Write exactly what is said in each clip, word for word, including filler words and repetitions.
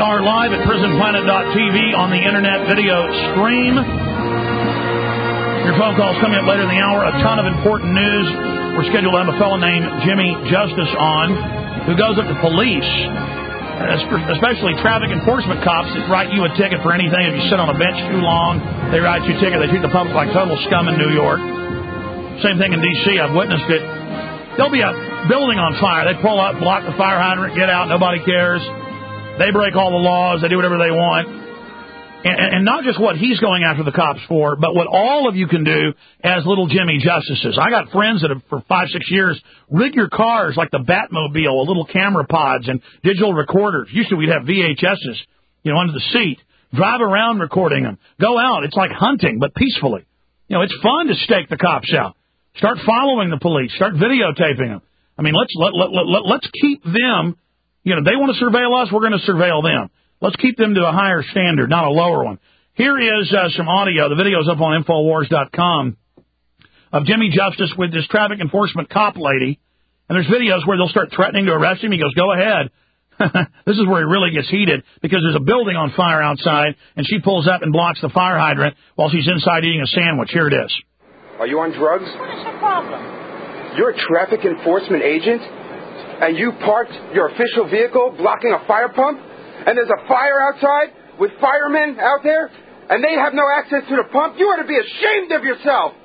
are live at prison planet dot t v on the internet video stream. Your phone calls coming up later in the hour. A ton of important news. We're scheduled to have a fellow named Jimmy Justice on who goes up to police, especially traffic enforcement cops that write you a ticket for anything. If you sit on a bench too long, they write you a ticket. They treat the public like total scum in New York. Same thing in D C I've witnessed it. There'll be a building on fire. They pull up, block the fire hydrant, get out. Nobody cares. They break all the laws. They do whatever they want. And, and not just what he's going after the cops for, but what all of you can do as little Jimmy Justices. I got friends that have, for five, six years, rig your cars like the Batmobile, a little camera pods and digital recorders. Used to we'd have V H S's, you know, under the seat. Drive around recording them. Go out. It's like hunting, but peacefully. You know, it's fun to stake the cops out. Start following the police. Start videotaping them. I mean, let's let, let, let, let, let's keep them, you know, they want to surveil us, we're going to surveil them. Let's keep them to a higher standard, not a lower one. Here is uh, some audio. The video's up on Infowars dot com of Jimmy Justice with this traffic enforcement cop lady. And there's videos where they'll start threatening to arrest him. He goes, go ahead. This is where he really gets heated because there's a building on fire outside, and she pulls up and blocks the fire hydrant while she's inside eating a sandwich. Here it is. Are you on drugs? What is your problem? You're a traffic enforcement agent, and you parked your official vehicle blocking a fire pump? And there's a fire outside with firemen out there, and they have no access to the pump? You ought to be ashamed of yourself.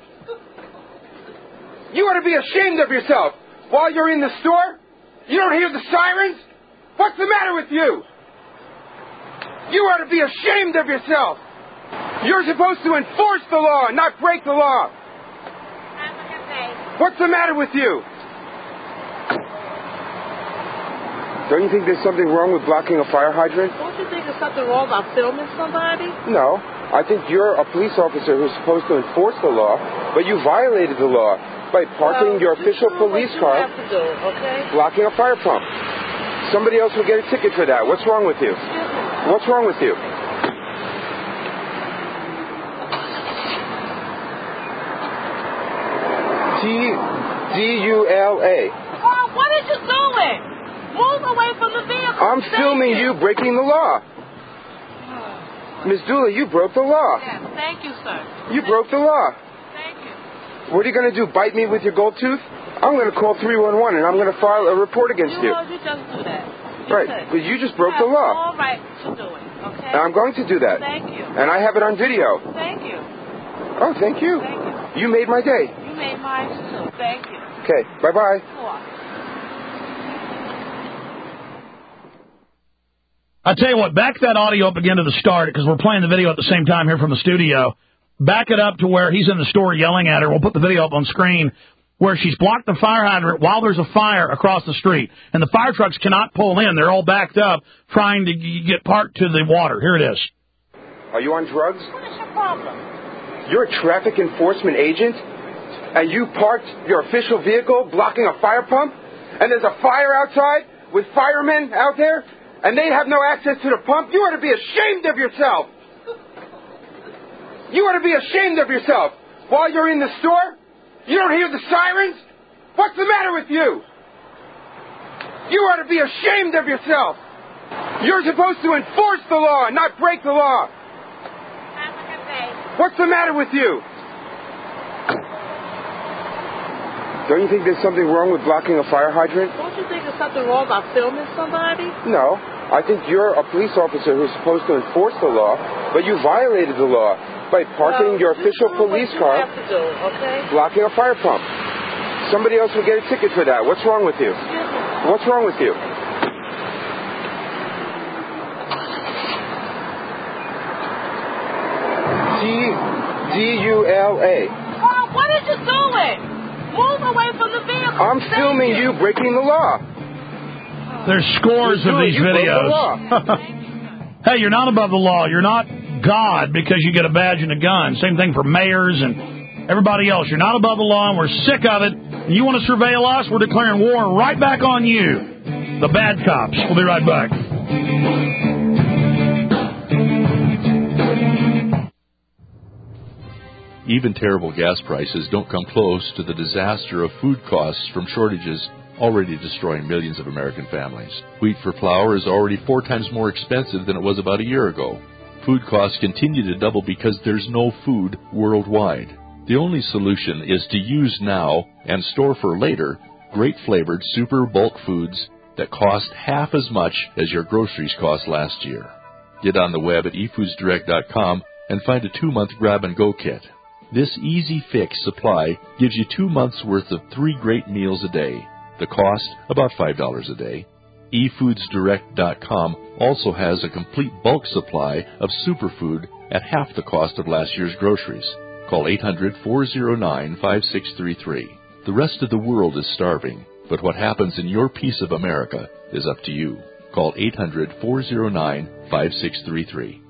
You ought to be ashamed of yourself. While you're in the store, you don't hear the sirens? What's the matter with you? You ought to be ashamed of yourself. You're supposed to enforce the law, not break the law. What's the matter with you? Don't you think there's something wrong with blocking a fire hydrant? Don't you think there's something wrong about filming somebody? No. I think you're a police officer who's supposed to enforce the law, but you violated the law by parking well, your official police what you car, have to do, okay? blocking a fire pump. Somebody else will get a ticket for that. What's wrong with you? What's wrong with you? T D U L A. Oh, what are you doing? Move away from the vehicle. I'm Thank filming you. you breaking the law. Miss Dula, you broke the law. Yes, thank you, sir. You thank broke the law. Thank you. What are you going to do, bite me with your gold tooth? I'm going to call three one one and I'm going to file a report against you. You know, you just do that. You right, could. but you just broke you the law. all right to do it, okay? And I'm going to do that. Thank you. And I have it on video. Thank you. Oh, thank you. Thank you. You made my day. You made mine, too. Thank you. Okay, bye-bye. I tell you what, back that audio up again to the start, because we're playing the video at the same time here from the studio. Back it up to where he's in the store yelling at her. We'll put the video up on screen where she's blocked the fire hydrant while there's a fire across the street. And the fire trucks cannot pull in. They're all backed up trying to get parked to the water. Here it is. Are you on drugs? What is your problem? You're a traffic enforcement agent, and you parked your official vehicle blocking a fire pump? And there's a fire outside with firemen out there? And they have no access to the pump? You ought to be ashamed of yourself. You ought to be ashamed of yourself. While you're in the store, you don't hear the sirens? What's the matter with you? You ought to be ashamed of yourself. You're supposed to enforce the law, not break the law. Have a good day. What's the matter with you? Don't you think there's something wrong with blocking a fire hydrant? Don't you think there's something wrong about filming somebody? No. I think you're a police officer who's supposed to enforce the law, but you violated the law by parking well, your official you police what you car, have to do, okay? blocking a fire pump. Somebody else will get a ticket for that. What's wrong with you? What's wrong with you? T D U L A. Oh, what are you doing? Move away from the vehicle. I'm Thank filming you. you breaking the law. There's scores of these you videos. The Hey, you're not above the law. You're not God because you get a badge and a gun. Same thing for mayors and everybody else. You're not above the law, and we're sick of it. And you want to surveil us? We're declaring war right back on you, the bad cops. We'll be right back. Even terrible gas prices don't come close to the disaster of food costs from shortages. already destroying millions of American families. Wheat for flour is already four times more expensive than it was about a year ago. Food costs continue to double because there's no food worldwide. The only solution is to use now and store for later great flavored super bulk foods that cost half as much as your groceries cost last year. Get on the web at e foods direct dot com and find a two-month grab-and-go kit. This easy fix supply gives you two months' worth of three great meals a day. The cost, about five dollars a day. e foods direct dot com also has a complete bulk supply of superfood at half the cost of last year's groceries. Call eight hundred, four oh nine, five six three three. The rest of the world is starving, but what happens in your piece of America is up to you. Call eight hundred, four oh nine, five six three three.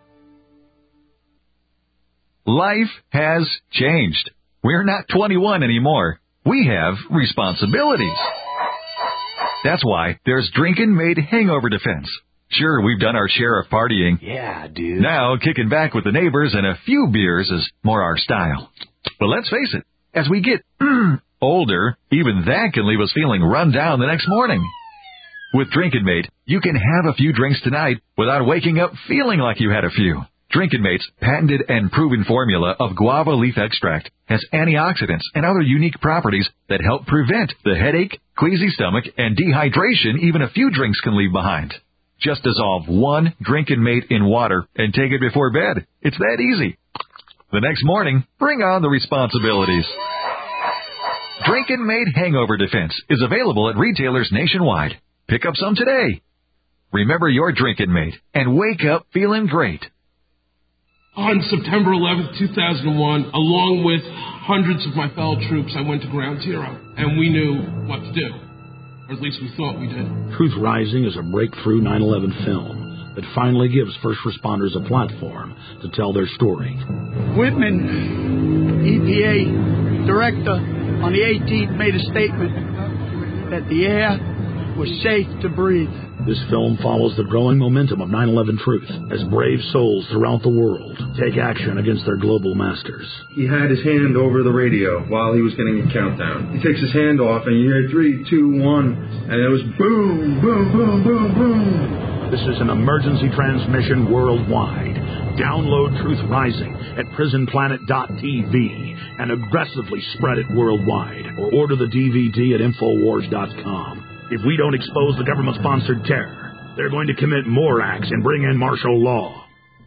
Life has changed. We're not twenty-one anymore. We have responsibilities. That's why there's Drinkin' Made Hangover Defense. Sure, we've done our share of partying. Yeah, dude. Now, kicking back with the neighbors and a few beers is more our style. But let's face it, as we get mm, older, even that can leave us feeling run down the next morning. With Drinkin' Mate, you can have a few drinks tonight without waking up feeling like you had a few. Drinkin' Mate's patented and proven formula of guava leaf extract has antioxidants and other unique properties that help prevent the headache, queasy stomach, and dehydration even a few drinks can leave behind. Just dissolve one Drinkin' Mate in water and take it before bed. It's that easy. The next morning, bring on the responsibilities. Drinkin' Mate Hangover Defense is available at retailers nationwide. Pick up some today. Remember your Drinkin' Mate and wake up feeling great. On September eleventh, two thousand one, along with hundreds of my fellow troops, I went to Ground Zero, and we knew what to do. Or at least we thought we did. Truth Rising is a breakthrough nine eleven film that finally gives first responders a platform to tell their story. Whitman, E P A director, on the eighteenth made a statement that the air was safe to breathe. This film follows the growing momentum of nine eleven truth as brave souls throughout the world take action against their global masters. He had his hand over the radio while he was getting a countdown. He takes his hand off and you hear three, two, one, and it was boom, boom, boom, boom, boom. This is an emergency transmission worldwide. Download Truth Rising at prison planet dot t v and aggressively spread it worldwide, or order the D V D at infowars dot com. If we don't expose the government-sponsored terror, they're going to commit more acts and bring in martial law.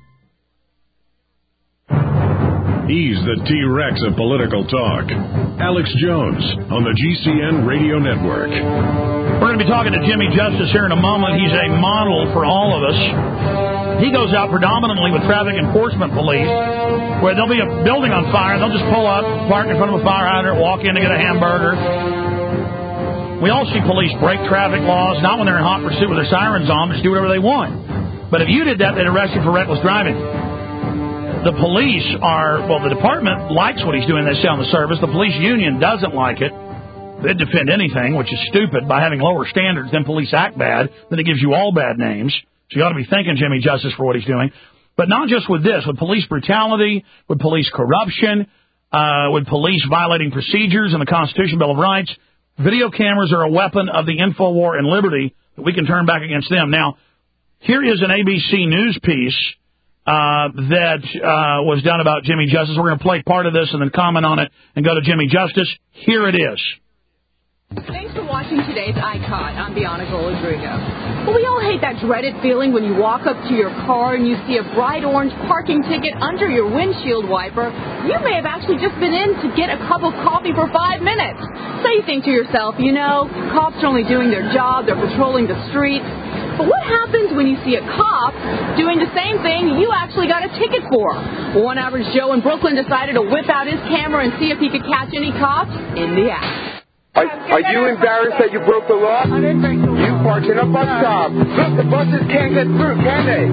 He's the T-Rex of political talk. Alex Jones on the G C N Radio Network. We're going to be talking to Jimmy Justice here in a moment. He's a model for all of us. He goes out predominantly with traffic enforcement police, where there'll be a building on fire. They'll just pull up, park in front of a fire hydrant, walk in to get a hamburger. We all see police break traffic laws, not when they're in hot pursuit with their sirens on, but just do whatever they want. But if you did that, they'd arrest you for reckless driving. The police are, well, the department likes what he's doing, they say on the service. The police union doesn't like it. They'd defend anything, which is stupid. By having lower standards, then police act bad, then it gives you all bad names. So you ought to be thanking Jimmy Justice for what he's doing. But not just with this, with police brutality, with police corruption, uh, with police violating procedures and the Constitution, Bill of Rights. Video cameras are a weapon of the InfoWar and liberty that we can turn back against them. Now, here is an A B C News piece uh, that uh, was done about Jimmy Justice. We're going to play part of this and then comment on it and go to Jimmy Justice. Here it is. Thanks for watching today's iCaught. I'm Bianca Rodrigo. Well, we all hate that dreaded feeling when you walk up to your car and you see a bright orange parking ticket under your windshield wiper. You may have actually just been in to get a cup of coffee for five minutes. So you think to yourself, you know, cops are only doing their job, they're patrolling the streets. But what happens when you see a cop doing the same thing you actually got a ticket for? One average Joe in Brooklyn decided to whip out his camera and see if he could catch any cops in the act. Are, are you embarrassed that you broke the law? I didn't break the law. You parked in a bus stop. Look, the buses can't get through, can they?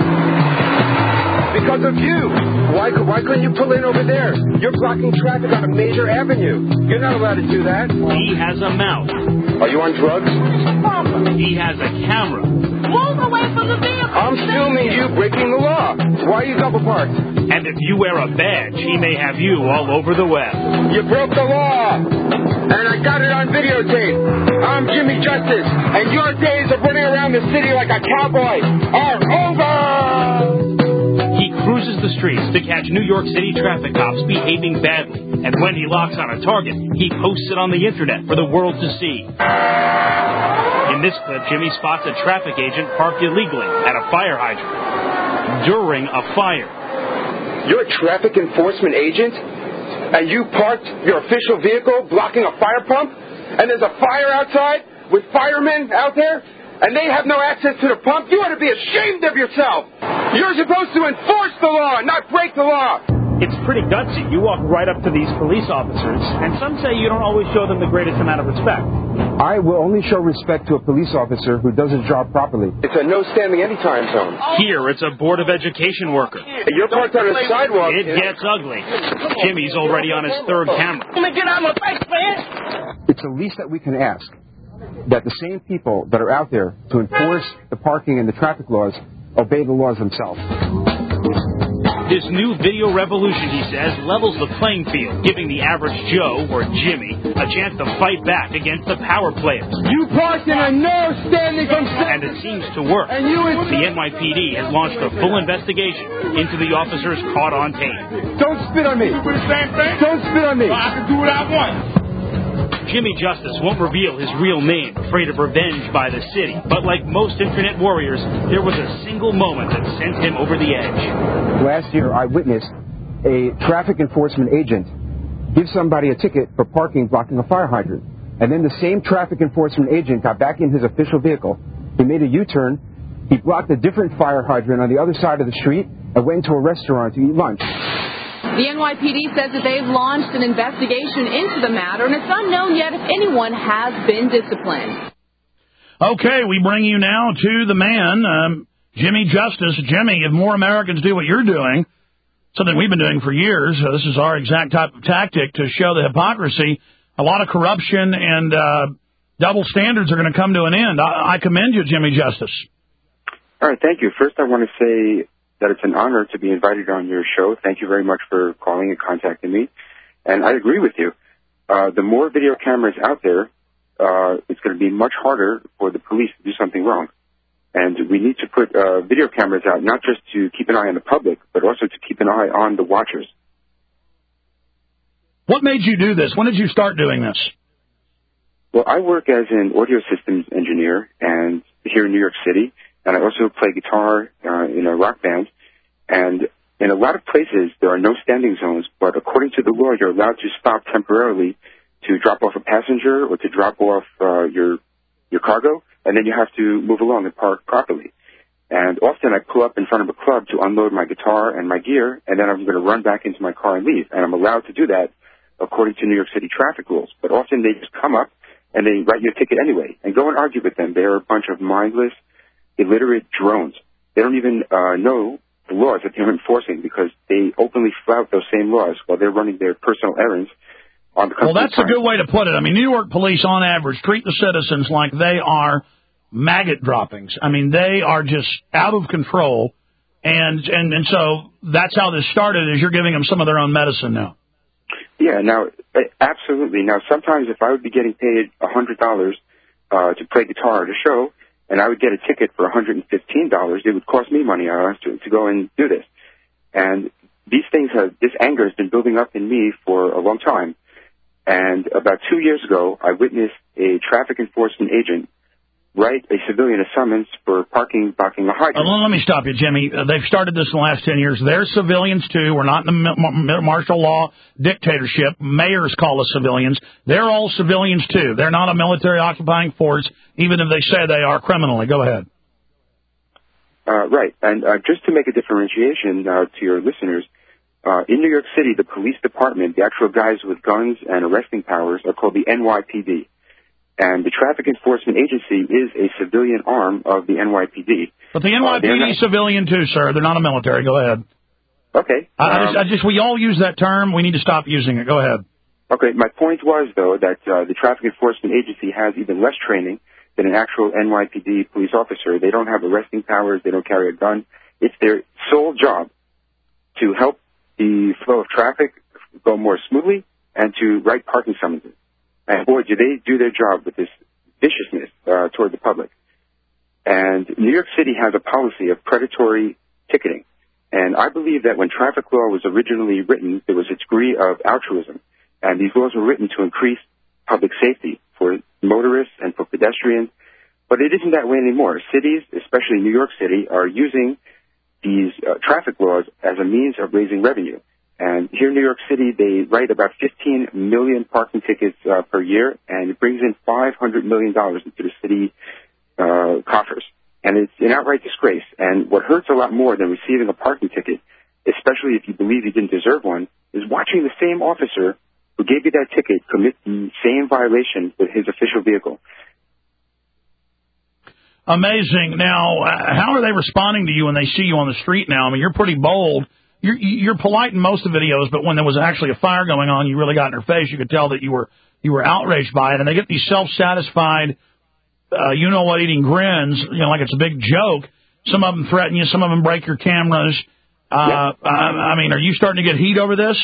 Because of you. Why, why couldn't you pull in over there? You're blocking traffic on a major avenue. You're not allowed to do that. He has a mouth. Are you on drugs? He has a camera. Move away from the vehicle. I'm filming you breaking the law. Why are you double parked? And if you wear a badge, he may have you all over the web. You broke the law, and I got it on videotape. I'm Jimmy Justice, and your days of running around the city like a cowboy are over! He cruises the streets to catch New York City traffic cops behaving badly. And when he locks on a target, he posts it on the internet for the world to see. In this clip, Jimmy spots a traffic agent parked illegally at a fire hydrant during a fire. You're a traffic enforcement agent? And you parked your official vehicle blocking a fire pump? And there's a fire outside with firemen out there? And they have no access to the pump? You ought to be ashamed of yourself! You're supposed to enforce the law, not break the law! It's pretty gutsy. You walk right up to these police officers, and some say you don't always show them the greatest amount of respect. I will only show respect to a police officer who does his job properly. It's a no standing anytime zone. Here, it's a Board of Education worker. You're parked on a sidewalk. It gets ugly. Jimmy's already on his third camera. Let me get out of my face, man! It's the least that we can ask, that the same people that are out there to enforce the parking and the traffic laws obey the laws themselves. This new video revolution, he says, levels the playing field, giving the average Joe, or Jimmy, a chance to fight back against the power players. You parked in a no-standing consent. And it seems to work. And you the N Y P D has launched a full investigation into the officers caught on tape. Don't spit on me. You do the same thing? Don't spit on me. Well, I can do what I want. Jimmy Justice won't reveal his real name, afraid of revenge by the city. But like most internet warriors, there was a single moment that sent him over the edge. Last year, I witnessed a traffic enforcement agent give somebody a ticket for parking blocking a fire hydrant. And then the same traffic enforcement agent got back in his official vehicle. He made a U-turn. He blocked a different fire hydrant on the other side of the street and went to a restaurant to eat lunch. The N Y P D says that they've launched an investigation into the matter, and it's unknown yet if anyone has been disciplined. Okay, we bring you now to the man, um, Jimmy Justice. Jimmy, if more Americans do what you're doing, something we've been doing for years, uh, this is our exact type of tactic to show the hypocrisy. A lot of corruption and uh, double standards are going to come to an end. I, I commend you, Jimmy Justice. All right, thank you. First, I want to say that it's an honor to be invited on your show. Thank you very much for calling and contacting me. And I agree with you. Uh, the more video cameras out there, uh, it's going to be much harder for the police to do something wrong. And we need to put uh, video cameras out, not just to keep an eye on the public, but also to keep an eye on the watchers. What made you do this? When did you start doing this? Well, I work as an audio systems engineer and here in New York City. And I also play guitar uh, in a rock band. And in a lot of places, there are no standing zones, but according to the law, you're allowed to stop temporarily to drop off a passenger or to drop off uh, your your cargo, and then you have to move along and park properly. And often I pull up in front of a club to unload my guitar and my gear, and then I'm going to run back into my car and leave. And I'm allowed to do that according to New York City traffic rules. But often they just come up and they write you a ticket anyway. And go and argue with them. They're a bunch of mindless, illiterate drones. They don't even uh, know the laws that they're enforcing because they openly flout those same laws while they're running their personal errands on the company. Well, that's a good way to put it. I mean, New York police, on average, treat the citizens like they are maggot droppings. I mean, they are just out of control, and and, and so that's how this started, is you're giving them some of their own medicine now. Yeah, now, absolutely. Now, sometimes if I would be getting paid one hundred dollars uh, to play guitar at a show, and I would get a ticket for one hundred fifteen dollars, it would cost me money uh, to, to go and do this. And these things have, this anger has been building up in me for a long time. And about two years ago, I witnessed a traffic enforcement agent write a civilian a summons for parking, blocking a hydrant. Uh, let me stop you, Jimmy. Uh, they've started this in the last ten years. They're civilians, too. We're not in the martial law dictatorship. Mayors call us civilians. They're all civilians, too. They're not a military occupying force, even if they say they are criminally. Go ahead. Uh, right. And uh, just to make a differentiation uh, to your listeners, uh, in New York City, the police department, the actual guys with guns and arresting powers, are called the N Y P D. And the Traffic Enforcement Agency is a civilian arm of the N Y P D. But the N Y P D uh, is civilian, too, sir. They're not a military. Go ahead. Okay. I, um, I, just, I just, we all use that term. We need to stop using it. Go ahead. Okay. My point was, though, that uh, the Traffic Enforcement Agency has even less training than an actual N Y P D police officer. They don't have arresting powers. They don't carry a gun. It's their sole job to help the flow of traffic go more smoothly and to write parking summonses. And boy, do they do their job with this viciousness uh, toward the public. And New York City has a policy of predatory ticketing. And I believe that when traffic law was originally written, there was a degree of altruism. And these laws were written to increase public safety for motorists and for pedestrians. But it isn't that way anymore. Cities, especially New York City, are using these uh, traffic laws as a means of raising revenue. And here in New York City, they write about fifteen million parking tickets uh, per year, and it brings in five hundred million dollars into the city uh, coffers. And it's an outright disgrace. And what hurts a lot more than receiving a parking ticket, especially if you believe you didn't deserve one, is watching the same officer who gave you that ticket commit the same violation with his official vehicle. Amazing. Now, uh, how are they responding to you when they see you on the street now? I mean, you're pretty bold. You're, you're polite in most of the videos, but when there was actually a fire going on, you really got in her face. You could tell that you were you were outraged by it. And they get these self-satisfied, uh, you-know-what-eating grins, you know, like it's a big joke. Some of them threaten you. Some of them break your cameras. Uh, yeah. I, I mean, are you starting to get heat over this?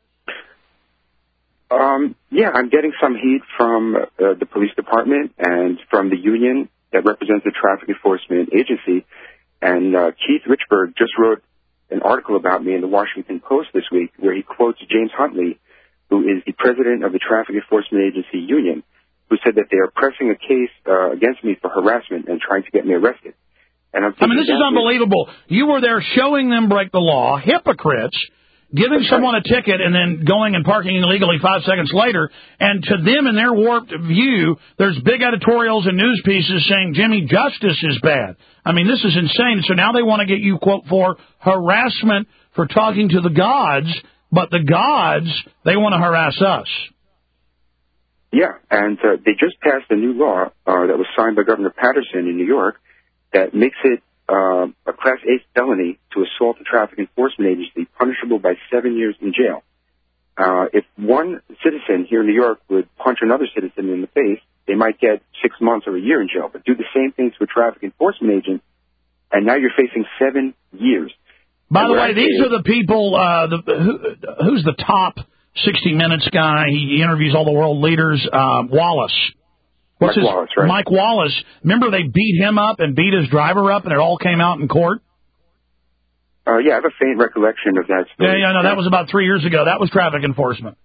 Um, yeah, I'm getting some heat from uh, the police department and from the union that represents the Traffic Enforcement Agency. And uh, Keith Richburg just wrote an article about me in the Washington Post this week where he quotes James Huntley, who is the president of the Traffic Enforcement Agency Union, who said that they are pressing a case uh, against me for harassment and trying to get me arrested. And I'm I mean, this is unbelievable. You were there showing them break the law, hypocrites, giving someone a ticket and then going and parking illegally five seconds later. And to them, in their warped view, there's big editorials and news pieces saying Jimmy Justice is bad. I mean, this is insane. So now they want to get you, quote, for harassment for talking to the gods, but the gods, they want to harass us. Yeah, and uh, they just passed a new law uh, that was signed by Governor Patterson in New York that makes it uh, a Class A felony to assault the Traffic Enforcement Agency, punishable by seven years in jail. Uh, if one citizen here in New York would punch another citizen in the face, they might get six months or a year in jail. But do the same thing to a traffic enforcement agent, and now you're facing seven years. By and the way, these saying, are the people, uh, the, who, who's the top sixty minutes guy? He interviews all the world leaders. Uh, Wallace. What's Mike his, Wallace, right? Mike Wallace. Remember they beat him up and beat his driver up, and it all came out in court? Uh, yeah, I have a faint recollection of that story. Yeah, yeah, no, that was about three years ago. That was traffic enforcement.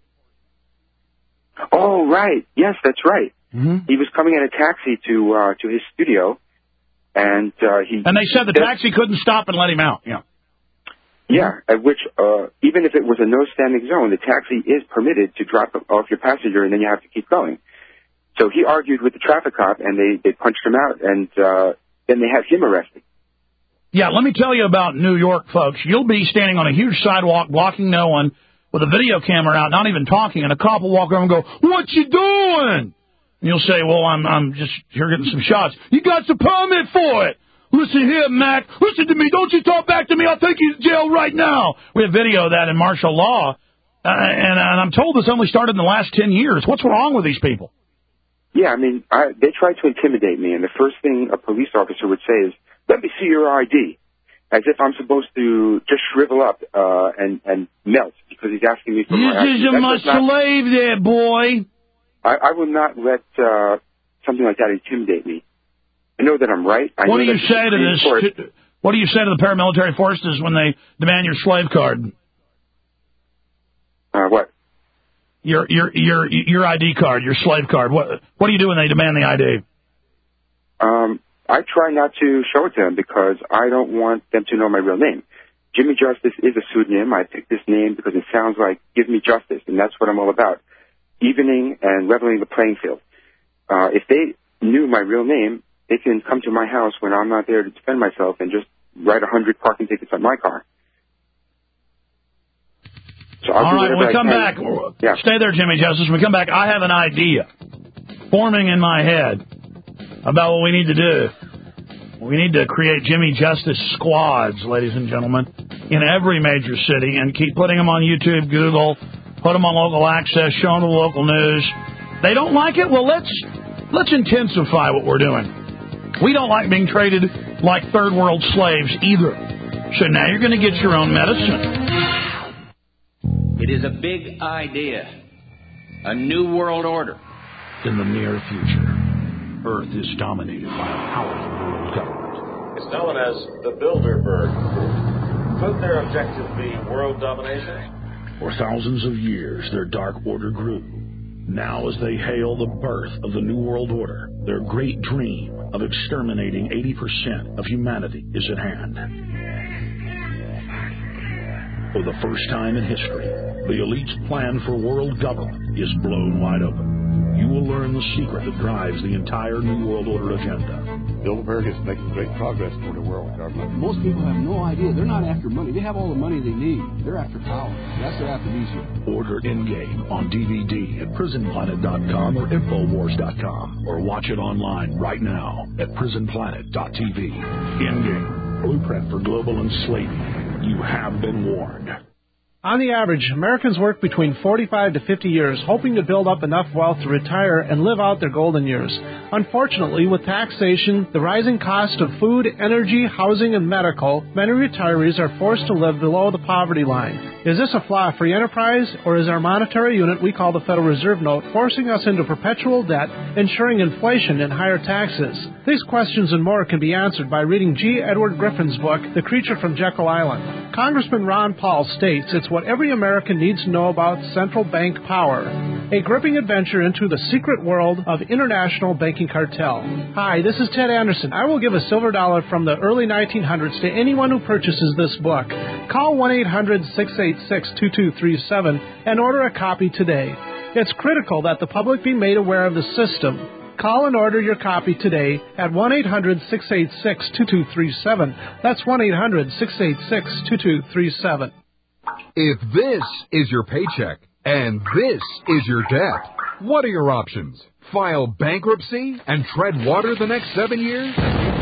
Oh, right. Yes, that's right. Mm-hmm. He was coming in a taxi to uh, to his studio, and uh, he... And they said the taxi couldn't stop and let him out, yeah. Yeah, at which, uh, even if it was a no-standing zone, the taxi is permitted to drop off your passenger, and then you have to keep going. So he argued with the traffic cop, and they, they punched him out, and uh, then they had him arrested. Yeah, let me tell you about New York, folks. You'll be standing on a huge sidewalk, blocking no one, with a video camera out, not even talking, and a cop will walk over and go, "What you doing?" And you'll say, "Well, I'm I'm just here getting some shots." "You got the permit for it." "Listen here, Mac. Listen to me. Don't you talk back to me. I'll take you to jail right now." We have video of that in martial law, uh, and, and I'm told this only started in the last ten years. What's wrong with these people? Yeah, I mean, I, they tried to intimidate me, and the first thing a police officer would say is, "Let me see your I D," as if I'm supposed to just shrivel up uh, and, and melt because he's asking me for my I D. This is my slave there, boy. I, I will not let uh, something like that intimidate me. I know that I'm right. I what know do you say to this? Court, what do you say to the paramilitary forces when they demand your slave card? Uh, what? Your your your your I D card, your slave card. What what do you do when they demand the I D? Um, I try not to show it to them because I don't want them to know my real name. Jimmy Justice is a pseudonym. I picked this name because it sounds like "give me justice," and that's what I'm all about. Evening and leveling the playing field. Uh, if they knew my real name, they can come to my house when I'm not there to defend myself and just write a hundred parking tickets on my car. So I'll All right, when we come can. back, yeah. Stay there, Jimmy Justice. When we come back, I have an idea forming in my head about what we need to do. We need to create Jimmy Justice squads, ladies and gentlemen, in every major city and keep putting them on YouTube, Google, put them on local access, show them the local news. They don't like it? Well, let's let's intensify what we're doing. We don't like being traded like third world slaves either. So now you're going to get your own medicine. It is a big idea. A new world order. In the near future, Earth is dominated by a powerful world government. It's known as the Bilderberg Group. Could their objective be world domination? For thousands of years, their dark order grew. Now, as they hail the birth of the New World Order, their great dream of exterminating eighty percent of humanity is at hand. For the first time in history, the elite's plan for world government is blown wide open. You will learn the secret that drives the entire New World Order agenda. Bilderberg is making great progress toward a world government. Most people have no idea. They're not after money. They have all the money they need. They're after power. That's their amnesia. Order Endgame on D V D at prison planet dot com or infowars dot com, or watch it online right now at prison planet dot t v. Endgame, blueprint for global enslavement. You have been warned. On the average, Americans work between forty-five to fifty years, hoping to build up enough wealth to retire and live out their golden years. Unfortunately, with taxation, the rising cost of food, energy, housing, and medical, many retirees are forced to live below the poverty line. Is this a flaw free enterprise, or is our monetary unit we call the Federal Reserve Note forcing us into perpetual debt, ensuring inflation and higher taxes? These questions and more can be answered by reading G. Edward Griffin's book, The Creature from Jekyll Island. Congressman Ron Paul states it's what every American needs to know about central bank power. A gripping adventure into the secret world of international banking cartel. Hi, this is Ted Anderson. I will give a silver dollar from the early nineteen hundreds to anyone who purchases this book. Call one eight hundred six eight six two two three seven and order a copy today. It's critical that the public be made aware of the system. Call and order your copy today at one eight hundred six eight six two two three seven. That's one eight hundred six eight six two two three seven. If this is your paycheck and this is your debt, what are your options? File bankruptcy and tread water the next seven years?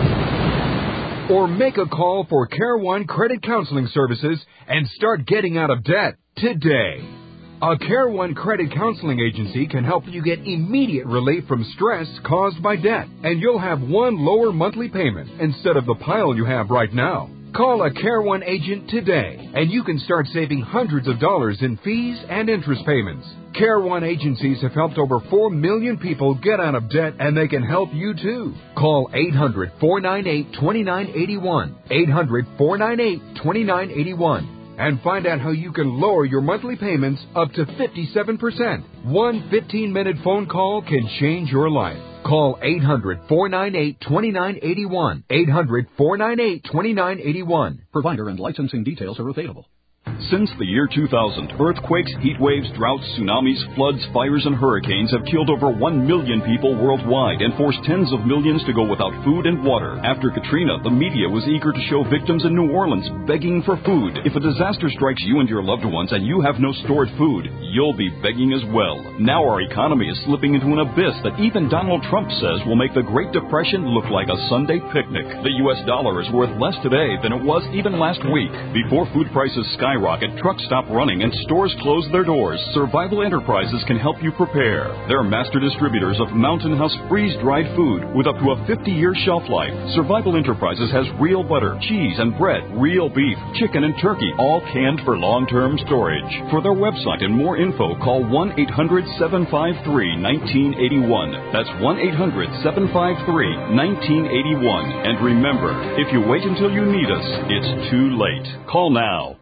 Or make a call for Care One Credit Counseling Services and start getting out of debt today. A Care One Credit Counseling Agency can help you get immediate relief from stress caused by debt, and you'll have one lower monthly payment instead of the pile you have right now. Call a Care One agent today, and you can start saving hundreds of dollars in fees and interest payments. Care One agencies have helped over four million people get out of debt, and they can help you too. Call eight hundred four nine eight two nine eight one, eight hundred four nine eight two nine eight one, and find out how you can lower your monthly payments up to fifty-seven percent. One fifteen-minute phone call can change your life. Call eight hundred four nine eight two nine eight one, eight hundred four nine eight two nine eight one. Provider and licensing details are available. Since the year two thousand, earthquakes, heat waves, droughts, tsunamis, floods, fires, and hurricanes have killed over one million people worldwide and forced tens of millions to go without food and water. After Katrina, the media was eager to show victims in New Orleans begging for food. If a disaster strikes you and your loved ones and you have no stored food, you'll be begging as well. Now our economy is slipping into an abyss that even Donald Trump says will make the Great Depression look like a Sunday picnic. The U S dollar is worth less today than it was even last week. Before food prices skyrocket, trucks stop running, and stores close their doors, Survival Enterprises can help you prepare. They're master distributors of Mountain House freeze-dried food with up to a fifty-year shelf life. Survival Enterprises has real butter, cheese, and bread, real beef, chicken, and turkey, all canned for long-term storage. For their website and more info, call one eight hundred seven five three one nine eight one. That's one eight hundred seven five three one nine eight one. And remember, if you wait until you need us, it's too late. Call now.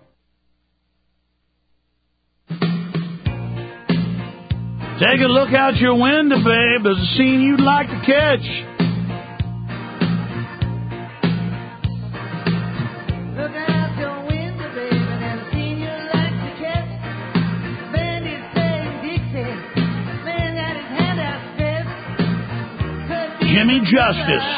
Take a look out your window, babe. There's a scene you'd like to catch. Look out your window, babe, and there's a scene you'd like to catch. Bandit playing Dixie, man got his hand out fist. Jimmy Justice.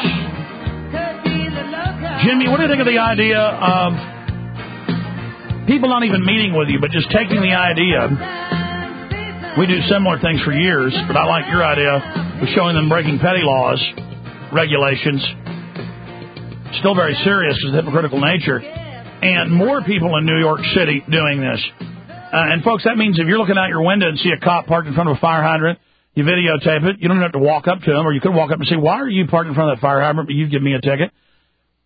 Jimmy, what do you think of the idea of people not even meeting with you, but just taking the idea? We do similar things for years, but I like your idea of showing them breaking petty laws, regulations. Still very serious because of the hypocritical nature. And more people in New York City doing this. Uh, and, folks, that means if you're looking out your window and see a cop parked in front of a fire hydrant, you videotape it. You don't have to walk up to him, or you could walk up and say, why are you parked in front of that fire hydrant, but you give me a ticket?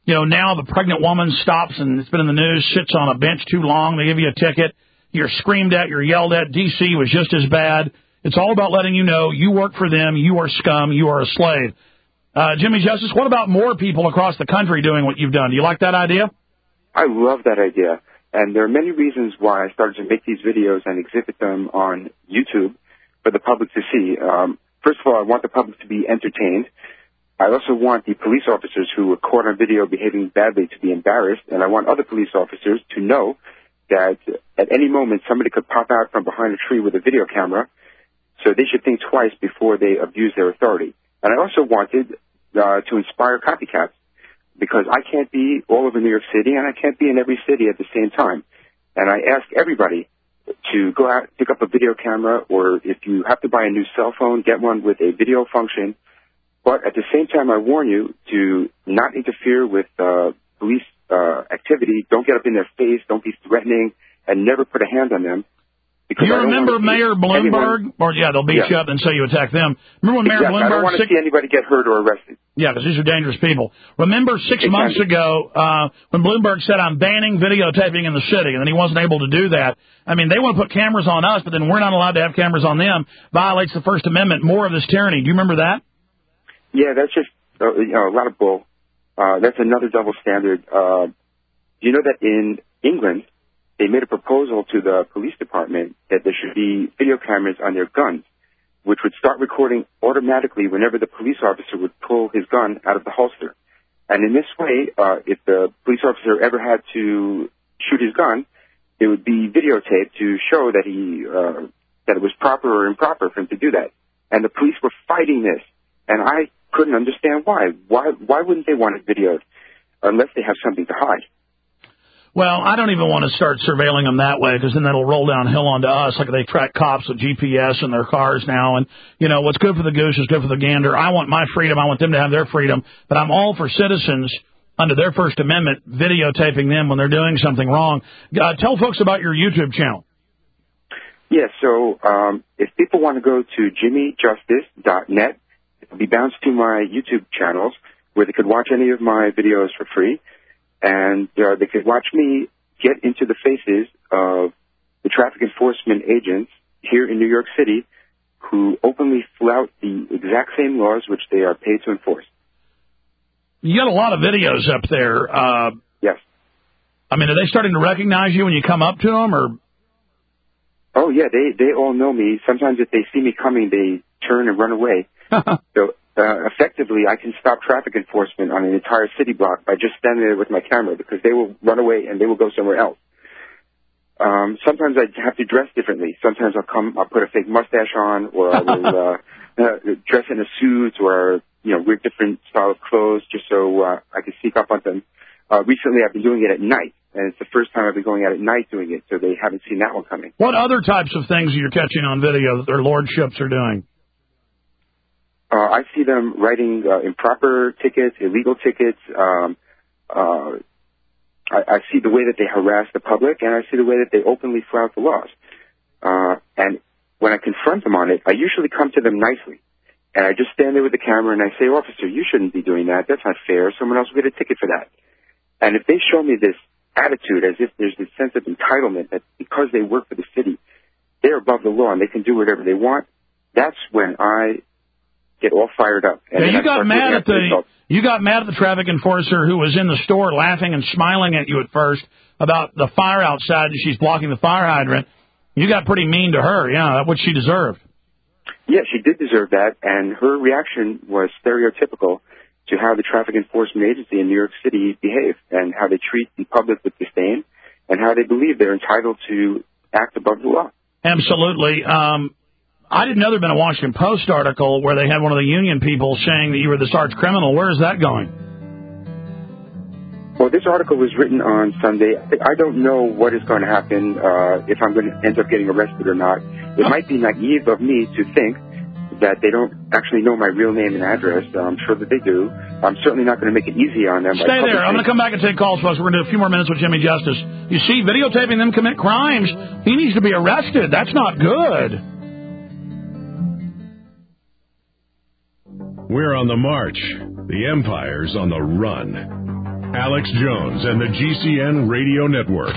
You know, now the pregnant woman stops, and it's been in the news, sits on a bench too long. They give you a ticket. You're screamed at. You're yelled at. D C was just as bad. It's all about letting you know you work for them. You are scum. You are a slave. Uh, Jimmy Justice, what about more people across the country doing what you've done? Do you like that idea? I love that idea. And there are many reasons why I started to make these videos and exhibit them on YouTube for the public to see. Um, first of all, I want the public to be entertained. I also want the police officers who were caught on video behaving badly to be embarrassed, and I want other police officers to know that at any moment somebody could pop out from behind a tree with a video camera, so they should think twice before they abuse their authority. And I also wanted uh, to inspire copycats, because I can't be all over New York City, and I can't be in every city at the same time. And I ask everybody to go out, pick up a video camera, or if you have to buy a new cell phone, get one with a video function. But at the same time, I warn you to not interfere with uh, police uh, activity. Don't get up in their face. Don't be threatening, and never put a hand on them. Do you remember Mayor Bloomberg? Anyone, or yeah, they'll beat yeah. you up and say you attack them. Remember when Mayor exactly. Bloomberg? I don't want to six, see anybody get hurt or arrested. Yeah, because these are dangerous people. Remember six exactly. months ago uh, when Bloomberg said, I'm banning videotaping in the city, and then he wasn't able to do that. I mean, they want to put cameras on us, but then we're not allowed to have cameras on them. Violates the First Amendment. More of this tyranny. Do you remember that? Yeah, that's just uh, you know, a lot of bull. Uh, that's another double standard. Uh, you know that in England, they made a proposal to the police department that there should be video cameras on their guns, which would start recording automatically whenever the police officer would pull his gun out of the holster. And in this way, uh, if the police officer ever had to shoot his gun, it would be videotaped to show that he uh, that it was proper or improper for him to do that. And the police were fighting this, and I couldn't understand why. Why why wouldn't they want it videoed unless they have something to hide? Well, I don't even want to start surveilling them that way, because then that'll roll downhill onto us. Like they track cops with G P S in their cars now. And, you know, what's good for the goose is good for the gander. I want my freedom. I want them to have their freedom. But I'm all for citizens under their First Amendment videotaping them when they're doing something wrong. Uh, tell folks about your YouTube channel. Yeah, so um, if people want to go to jimmy justice dot net, it'll be bounced to my YouTube channels where they could watch any of my videos for free. And uh, they could watch me get into the faces of the traffic enforcement agents here in New York City who openly flout the exact same laws which they are paid to enforce. You got a lot of videos up there. Uh, yes. I mean, are they starting to recognize you when you come up to them, or? Oh, yeah, they, they all know me. Sometimes if they see me coming, they turn and run away. So uh, effectively, I can stop traffic enforcement on an entire city block by just standing there with my camera, because they will run away and they will go somewhere else. Um, sometimes I have to dress differently. Sometimes I'll come, I'll put a fake mustache on, or I will uh, uh, dress in a suit, or you know, wear different style of clothes just so uh, I can sneak up on them. Uh, recently, I've been doing it at night, and it's the first time I've been going out at night doing it, so they haven't seen that one coming. What other types of things are you catching on video that their lordships are doing? Uh, I see them writing uh, improper tickets, illegal tickets. Um, uh, I, I see the way that they harass the public, and I see the way that they openly flout the laws. Uh, and when I confront them on it, I usually come to them nicely. And I just stand there with the camera and I say, officer, you shouldn't be doing that. That's not fair. Someone else will get a ticket for that. And if they show me this attitude as if there's this sense of entitlement that because they work for the city, they're above the law and they can do whatever they want, that's when I get all fired up. And yeah, you I got mad at the, the you got mad at the traffic enforcer who was in the store laughing and smiling at you at first about the fire outside and she's blocking the fire hydrant. You got pretty mean to her. Yeah, that's what she deserved. Yeah, she did deserve that, and her reaction was stereotypical to how the traffic enforcement agency in New York City behave and how they treat the public with disdain and how they believe they're entitled to act above the law. Absolutely. Um, I didn't know there had been a Washington Post article where they had one of the union people saying that you were this arch criminal. Where is that going? Well, this article was written on Sunday. I don't know what is going to happen, uh, if I'm going to end up getting arrested or not. It might be naive of me to think that they don't actually know my real name and address. I'm sure that they do. I'm certainly not going to make it easy on them. Stay there. I'm going to come back and take calls, folks. We're going to do a few more minutes with Jimmy Justice. You see, videotaping them commit crimes, he needs to be arrested. That's not good. We're on the march. The Empire's on the run. Alex Jones and the G C N Radio Network.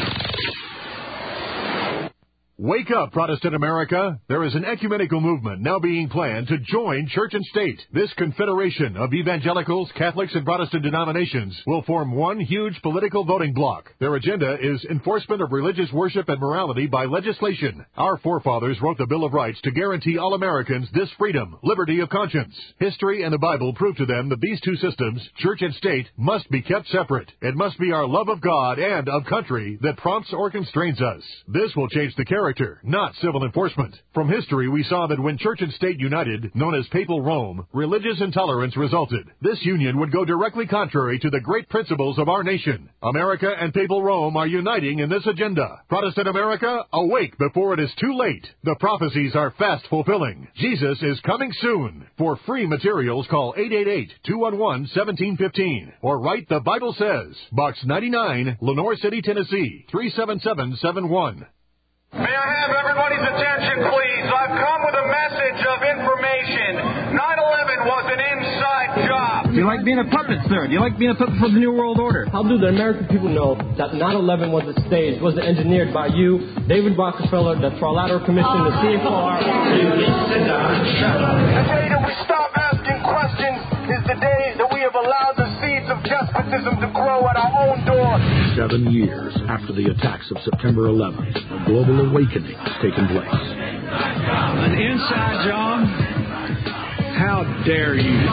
Wake up, Protestant America. There is an ecumenical movement now being planned to join church and state. This confederation of evangelicals, Catholics, and Protestant denominations will form one huge political voting bloc. Their agenda is enforcement of religious worship and morality by legislation. Our forefathers wrote the Bill of Rights to guarantee all Americans this freedom, liberty of conscience. History and the Bible prove to them that these two systems, church and state, must be kept separate. It must be our love of God and of country that prompts or constrains us. This will change the character, not civil enforcement. From history, we saw that when church and state united, known as Papal Rome, religious intolerance resulted. This union would go directly contrary to the great principles of our nation. America and Papal Rome are uniting in this agenda. Protestant America, awake before it is too late. The prophecies are fast fulfilling. Jesus is coming soon. For free materials, call eight eight eight, two one one, one seven one five or write The Bible Says, Box ninety-nine, Lenore City, Tennessee, three seven seven seven one. May I have everybody's attention, please? I've come with a message of information. nine eleven was an inside job. Do you like being a puppet, sir? Do you like being a puppet for the New World Order? How do the American people know that nine eleven was staged, was engineered by you, David Rockefeller, the Trilateral Commission, the C F R? Sit down and shut up. The day that we stop asking questions is the day that we have allowed the seeds of despotism to grow at our own door. Seven years after the attacks of September eleventh, a global awakening has taken place. An inside job? How dare you?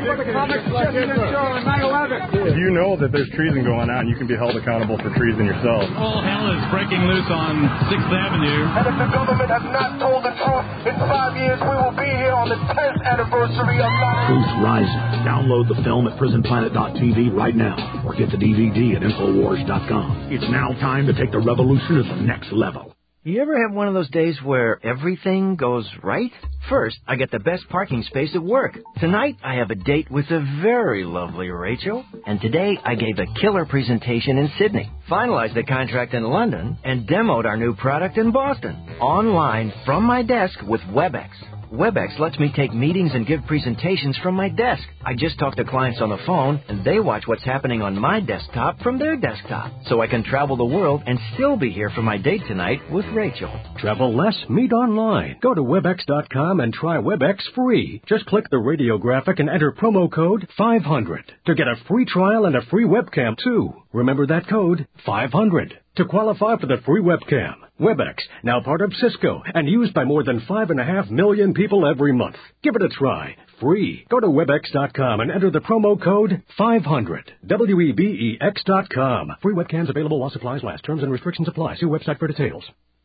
You know that there's treason going on. You can be held accountable for treason yourself. All hell is breaking loose on sixth Avenue. And if the government has not told the truth, in five years we will be here on the tenth anniversary of nine eleven. Truth Rising. Download the film at prison planet dot t v right now or get the D V D at infowars dot com. It's now time to take the revolution to the next level. You ever have one of those days where everything goes right? First, I get the best parking space at work. Tonight, I have a date with the very lovely Rachel. And today, I gave a killer presentation in Sydney, finalized the contract in London, and demoed our new product in Boston. Online, from my desk with WebEx. WebEx lets me take meetings and give presentations from my desk. I just talk to clients on the phone, and they watch what's happening on my desktop from their desktop. So I can travel the world and still be here for my date tonight with Rachel. Travel less, meet online. Go to webex dot com and try WebEx free. Just click the radio graphic and enter promo code five hundred to get a free trial and a free webcam, too. Remember that code, five hundred, to qualify for the free webcam. WebEx, now part of Cisco, and used by more than five and a half million people every month. Give it a try. Free. Go to webex dot com and enter the promo code five hundred. W E B E X dot com. Free webcams available while supplies last. Terms and restrictions apply. See website for details.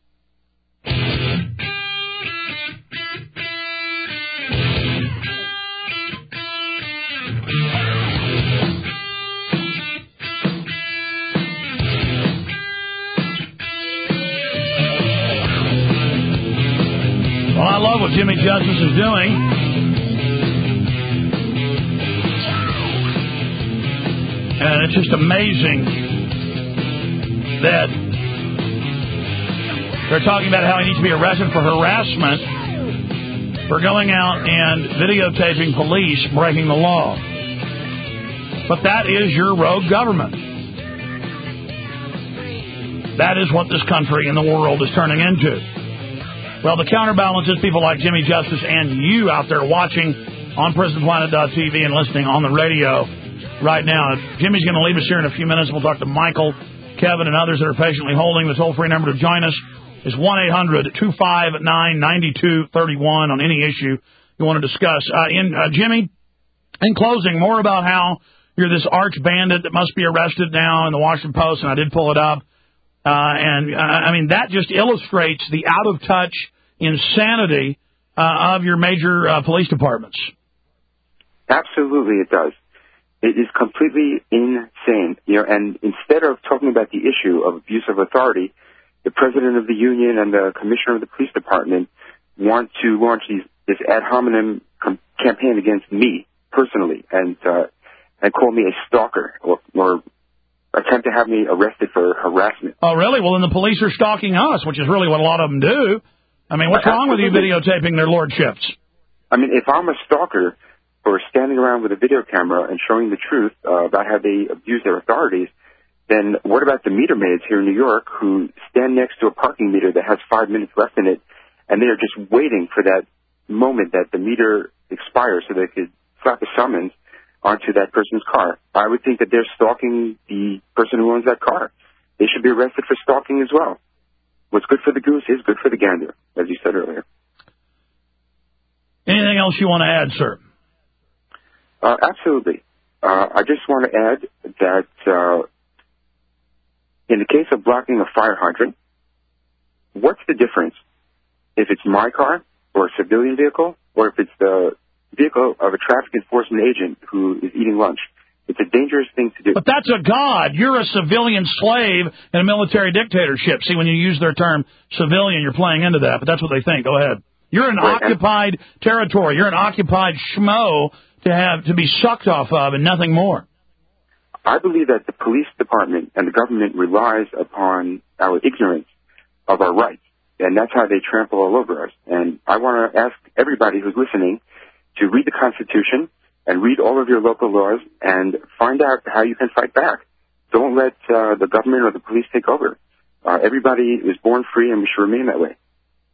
Well, I love what Jimmy Justice is doing. And it's just amazing that they're talking about how he needs to be arrested for harassment for going out and videotaping police breaking the law. But that is your rogue government. That is what this country and the world is turning into. Well, the counterbalance is people like Jimmy Justice and you out there watching on prison planet dot t v and listening on the radio right now. Jimmy's going to leave us here in a few minutes. We'll talk to Michael, Kevin, and others that are patiently holding. The toll-free number to join us is one eight hundred two five nine nine two three one on any issue you want to discuss. Uh, in uh, Jimmy, in closing, more about how you're this arch bandit that must be arrested now in the Washington Post, and I did pull it up. Uh, and, uh, I mean, that just illustrates the out-of-touch insanity uh, of your major uh, police departments. Absolutely, it does. It is completely insane. You know, and instead of talking about the issue of abuse of authority, the president of the union and the commissioner of the police department want to launch these, this ad hominem com- campaign against me personally, and uh, and call me a stalker or, or attempt to have me arrested for harassment. Oh, really? Well, then the police are stalking us, which is really what a lot of them do. I mean, what's wrong with you videotaping their lordships? I mean, if I'm a stalker, for standing around with a video camera and showing the truth uh, about how they abuse their authorities, then what about the meter maids here in New York who stand next to a parking meter that has five minutes left in it, and they are just waiting for that moment that the meter expires so they could slap a summons onto that person's car? I would think that they're stalking the person who owns that car. They should be arrested for stalking as well. What's good for the goose is good for the gander, as you said earlier. Anything else you want to add, sir? Uh, absolutely. Uh, I just want to add that uh, in the case of blocking a fire hydrant, what's the difference if it's my car or a civilian vehicle or if it's the vehicle of a traffic enforcement agent who is eating lunch? It's a dangerous thing to do. But that's a god. You're a civilian slave in a military dictatorship. See, when you use their term civilian, you're playing into that, but that's what they think. Go ahead. You're in Right, occupied territory. You're an occupied schmo to have to be sucked off of and nothing more. I believe that the police department and the government relies upon our ignorance of our rights, and that's how they trample all over us. And I want to ask everybody who's listening to read the Constitution and read all of your local laws and find out how you can fight back. Don't let uh, the government or the police take over. Uh, everybody is born free, and we should remain that way.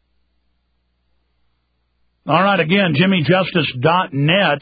All right, again, Jimmy Justice dot net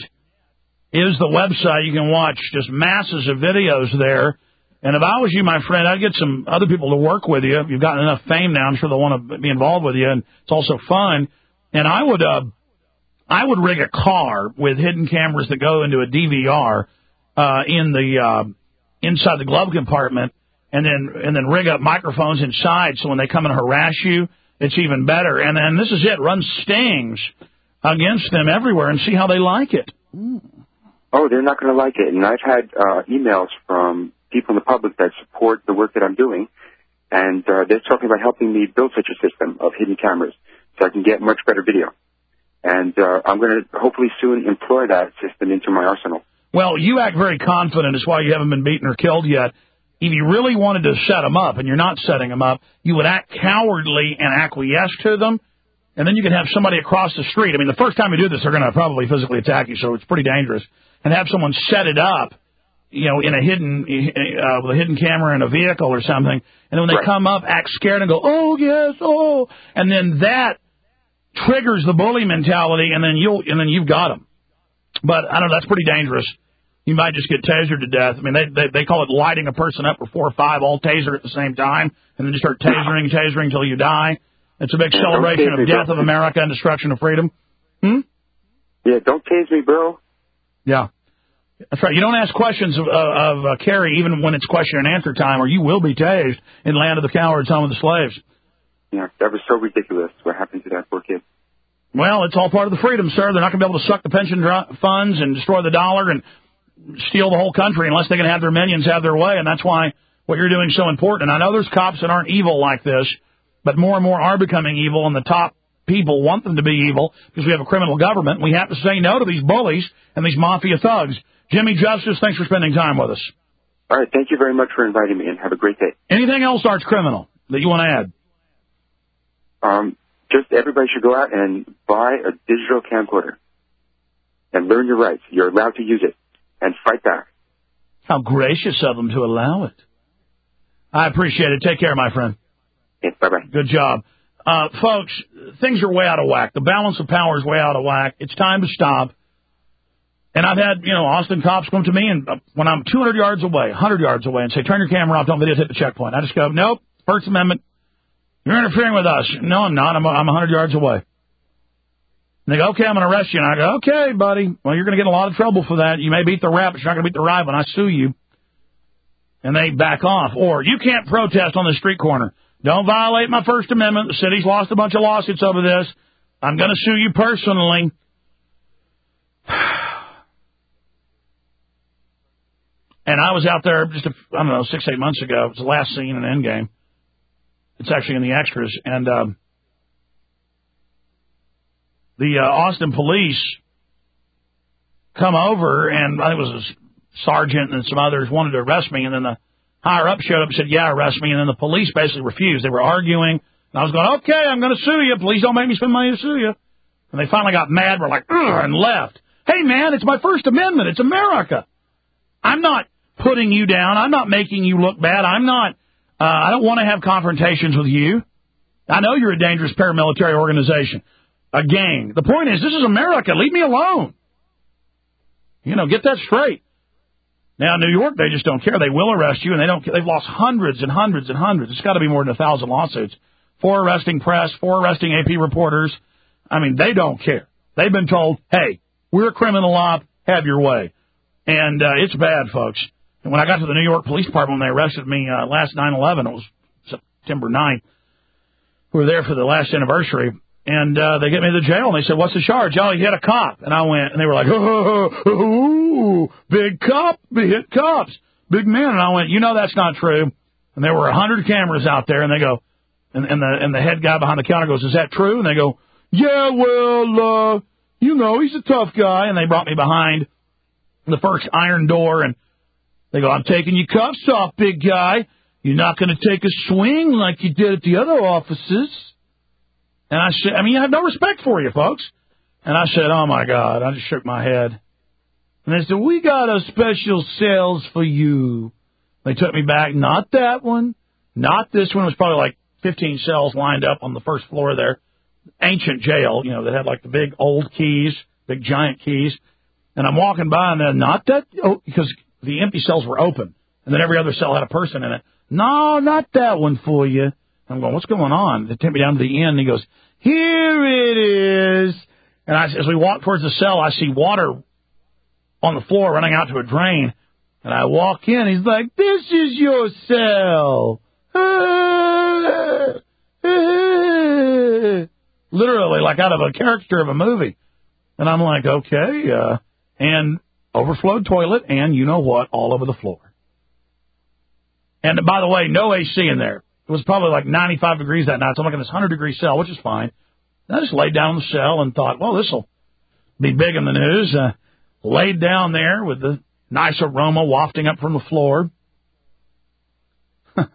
is the website. You can watch just masses of videos there. And if I was you, my friend, I'd get some other people to work with you. You've gotten enough fame now. I'm sure they'll want to be involved with you, and it's also fun. And I would uh, I would rig a car with hidden cameras that go into a D V R uh, in the uh, inside the glove compartment, and then and then rig up microphones inside so when they come and harass you, it's even better. And then this is it. Run stings against them everywhere and see how they like it. Oh, they're not going to like it. And I've had uh, emails from people in the public that support the work that I'm doing, and uh, they're talking about helping me build such a system of hidden cameras so I can get much better video. And uh, I'm going to hopefully soon employ that system into my arsenal. Well, you act very confident. It's why you haven't been beaten or killed yet. If you really wanted to set them up, and you're not setting them up, you would act cowardly and acquiesce to them, and then you could have somebody across the street. I mean, the first time you do this, they're going to probably physically attack you, so it's pretty dangerous. And have someone set it up, you know, in a hidden, uh, with a hidden camera in a vehicle or something, and then when they Right. come up, act scared and go, oh, yes, oh, and then that triggers the bully mentality, and then you'll, and then you've got them. But, I don't know, that's pretty dangerous. You might just get tasered to death. I mean, they, they they call it lighting a person up for four or five, all taser at the same time, and then just start tasering, tasering until you die. It's a big Yeah, celebration don't tase of me, death bro. of America and destruction of freedom. Hmm? Yeah, don't tase me, bro. Yeah. That's right. You don't ask questions of, of uh, Kerry even when it's question and answer time, or you will be tased in Land of the Cowards, Home of the Slaves. Yeah, that was so ridiculous what happened to that poor kid. Well, it's all part of the freedom, sir. They're not going to be able to suck the pension dr- funds and destroy the dollar and steal the whole country unless they can have their minions have their way, and that's why what you're doing is so important. And I know there's cops that aren't evil like this, but more and more are becoming evil, and the top people want them to be evil because we have a criminal government. We have to say no to these bullies and these mafia thugs. Jimmy Justice, thanks for spending time with us. All right, thank you very much for inviting me, and have a great day. Anything else, Arch Criminal, that you want to add? Um, just everybody should go out and buy a digital camcorder and learn your rights. You're allowed to use it, and fight back. How gracious of them to allow it. I appreciate it. Take care, my friend. Okay, bye-bye. Good job. Uh, folks, things are way out of whack. The balance of power is way out of whack. It's time to stop. And I've had, you know, Austin cops come to me, and uh, when I'm two hundred yards away, one hundred yards away, and say, turn your camera off, don't videotape the checkpoint. I just go, nope, First Amendment. You're interfering with us. No, I'm not. I'm, I'm one hundred yards away. And they go, okay, I'm going to arrest you. And I go, okay, buddy. Well, you're going to get in a lot of trouble for that. You may beat the rap, but you're not going to beat the ride when I sue you. And they back off. Or, you can't protest on the street corner. Don't violate my First Amendment. The city's lost a bunch of lawsuits over this. I'm going to sue you personally. And I was out there just, a, I don't know, six, eight months ago. It was the last scene in Endgame. It's actually in the extras. And um, the uh, Austin police come over, and I think it was a sergeant and some others wanted to arrest me. And then the higher-up showed up and said, yeah, arrest me. And then the police basically refused. They were arguing. And I was going, okay, I'm going to sue you. Please don't make me spend money to sue you. And they finally got mad. We're like, ugh, and left. Hey, Hey, man, it's my First Amendment. It's America. I'm not putting you down. I'm not making you look bad. I'm not, uh, I don't want to have confrontations with you. I know you're a dangerous paramilitary organization, a gang. The point is, this is America. Leave me alone. You know, get that straight. Now, in New York, they just don't care. They will arrest you, and they don't. They've lost hundreds and hundreds and hundreds. It's got to be more than a thousand lawsuits. Four arresting press, four arresting A P reporters. I mean, they don't care. They've been told, hey, we're a criminal op. Have your way. And uh, it's bad, folks. And when I got to the New York Police Department, when they arrested me uh, last nine eleven, it was September ninth. We were there for the last anniversary. And uh, they get me to the jail, and they said, what's the charge? Oh, you hit a cop. And I went, and they were like, oh, oh, oh, big cop, we hit cops, big man. And I went, you know that's not true. And there were a hundred cameras out there, and they go, and, and the and the head guy behind the counter goes, is that true? And they go, yeah, well, uh, you know, he's a tough guy. And they brought me behind the first iron door, and they go, I'm taking your cuffs off, big guy. You're not going to take a swing like you did at the other offices. And I said, I mean, I have no respect for you, folks. And I said, oh, my God. I just shook my head. And they said, we got a special cells for you. They took me back. Not that one. Not this one. It was probably like fifteen cells lined up on the first floor there. Ancient jail, you know, that had like the big old keys, big giant keys. And I'm walking by, and then not that, oh, because the empty cells were open. And then every other cell had a person in it. No, not that one for you. I'm going, what's going on? They take me down to the end, and he goes, here it is. And I, as we walk towards the cell, I see water on the floor running out to a drain. And I walk in. He's like, this is your cell. Literally, like out of a character of a movie. And I'm like, okay. Uh, and overflowed toilet, and you know what? All over the floor. And by the way, no A C in there. It was probably like ninety-five degrees that night, so I'm like in this one hundred degree cell, which is fine. And I just laid down in the cell and thought, well, this will be big in the news. Uh, laid down there with the nice aroma wafting up from the floor. And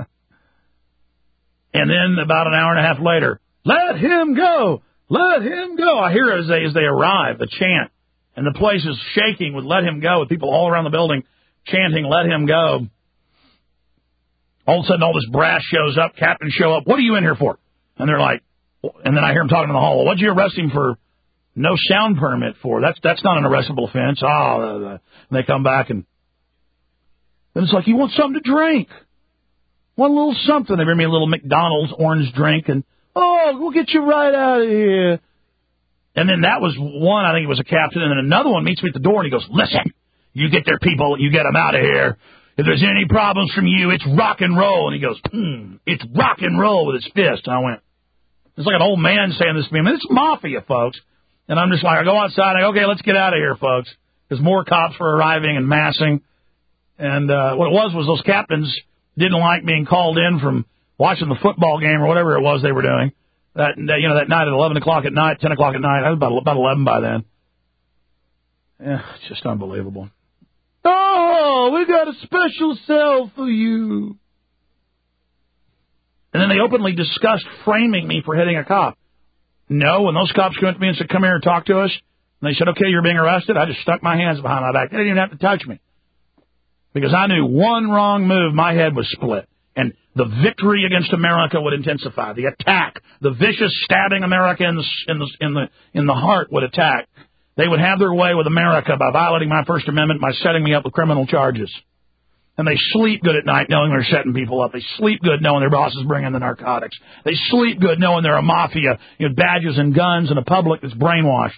then about an hour and a half later, let him go, let him go. I hear as they, as they arrive, the chant. And the place is shaking with let him go, with people all around the building chanting, let him go. All of a sudden, all this brass shows up, captains show up. What are you in here for? And they're like, and then I hear them talking in the hall. Well, what'd you arrest him for no sound permit for? That's that's not an arrestable offense. Oh, and they come back, and then it's like, you want something to drink? One little something. They bring me a little McDonald's orange drink, and, oh, we'll get you right out of here. And then that was one, I think it was a captain, and then another one meets me at the door, and he goes, listen, you get their people, you get them out of here. If there's any problems from you, it's rock and roll. And he goes, hmm, it's rock and roll with his fist. And I went, it's like an old man saying this to me. I mean, it's mafia, folks. And I'm just like, I go outside, and I go, okay, let's get out of here, folks. Because more cops were arriving and massing. And uh, what it was was those captains didn't like being called in from watching the football game or whatever it was they were doing. That, you know, that night at eleven o'clock at night, ten o'clock at night. I was about, about eleven by then. Yeah, it's just unbelievable. Oh, we got a special cell for you. And then they openly discussed framing me for hitting a cop. No, when those cops came up to me and said, come here and talk to us, and they said, okay, you're being arrested, I just stuck my hands behind my back. They didn't even have to touch me. Because I knew one wrong move, my head was split. And the victory against America would intensify. The attack, the vicious stabbing America in the, in the, in the, in the heart would attack. They would have their way with America by violating my First Amendment, by setting me up with criminal charges. And they sleep good at night knowing they're setting people up. They sleep good knowing their boss is bringing the narcotics. They sleep good knowing they're a mafia, you know, badges and guns and a public that's brainwashed.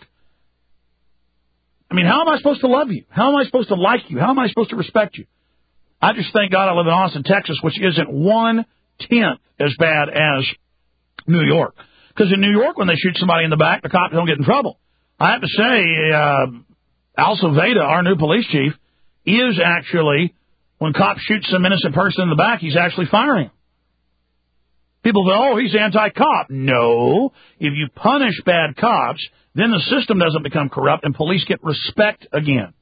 I mean, how am I supposed to love you? How am I supposed to like you? How am I supposed to respect you? I just thank God I live in Austin, Texas, which isn't one-tenth as bad as New York. Because in New York, when they shoot somebody in the back, the cops don't get in trouble. I have to say, uh, Al Silveda, our new police chief, is actually, when cops shoot some innocent person in the back, he's actually firing. People go, oh, he's anti-cop. No. If you punish bad cops, then the system doesn't become corrupt and police get respect again.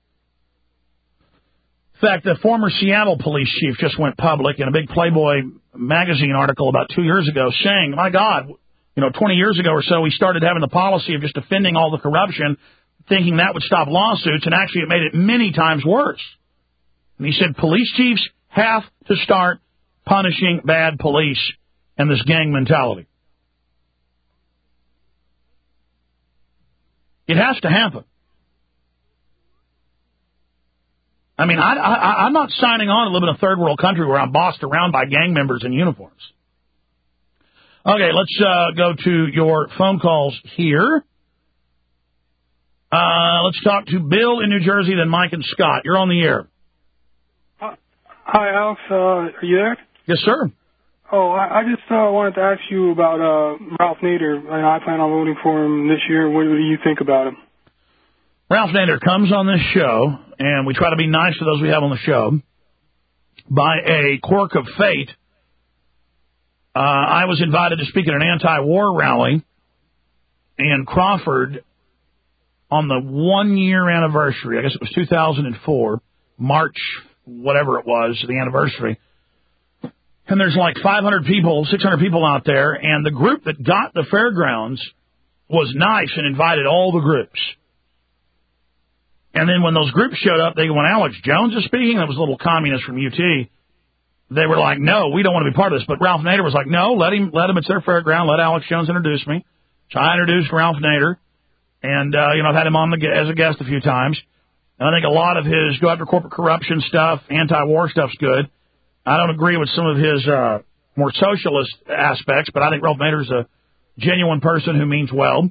In fact, the former Seattle police chief just went public in a big Playboy magazine article about two years ago saying, my God, you know, twenty years ago or so, we started having the policy of just defending all the corruption. thinking that would stop lawsuits, and actually it made it many times worse. And he said police chiefs have to start punishing bad police and this gang mentality. It has to happen. I mean, I, I, I'm not signing on to live in a third world country where I'm bossed around by gang members in uniforms. Okay, let's uh, go to your phone calls here. Uh, let's talk to Bill in New Jersey, then Mike and Scott. You're on the air. Hi, Alex. Uh, are you there? Yes, sir. Oh, I, I just uh, wanted to ask you about uh, Ralph Nader. I, I plan on voting for him this year. What do you think about him? Ralph Nader comes on this show, and we try to be nice to those we have on the show. By a quirk of fate, uh, I was invited to speak at an anti-war rally in Crawford on the one-year anniversary. I guess it was two thousand four, March, whatever it was, the anniversary. And there's like five hundred people, six hundred people out there, and the group that got the fairgrounds was nice and invited all the groups. And then when those groups showed up, they when Alex Jones is speaking, that was a little communist from U T, they were like, no, we don't want to be part of this. But Ralph Nader was like, no, let him, let him, it's their fairground, let Alex Jones introduce me. So I introduced Ralph Nader, and, uh, you know, I've had him on the, as a guest a few times. And I think a lot of his go after corporate corruption stuff, anti-war stuff's good. I don't agree with some of his uh, more socialist aspects, but I think Ralph Nader's a genuine person who means well.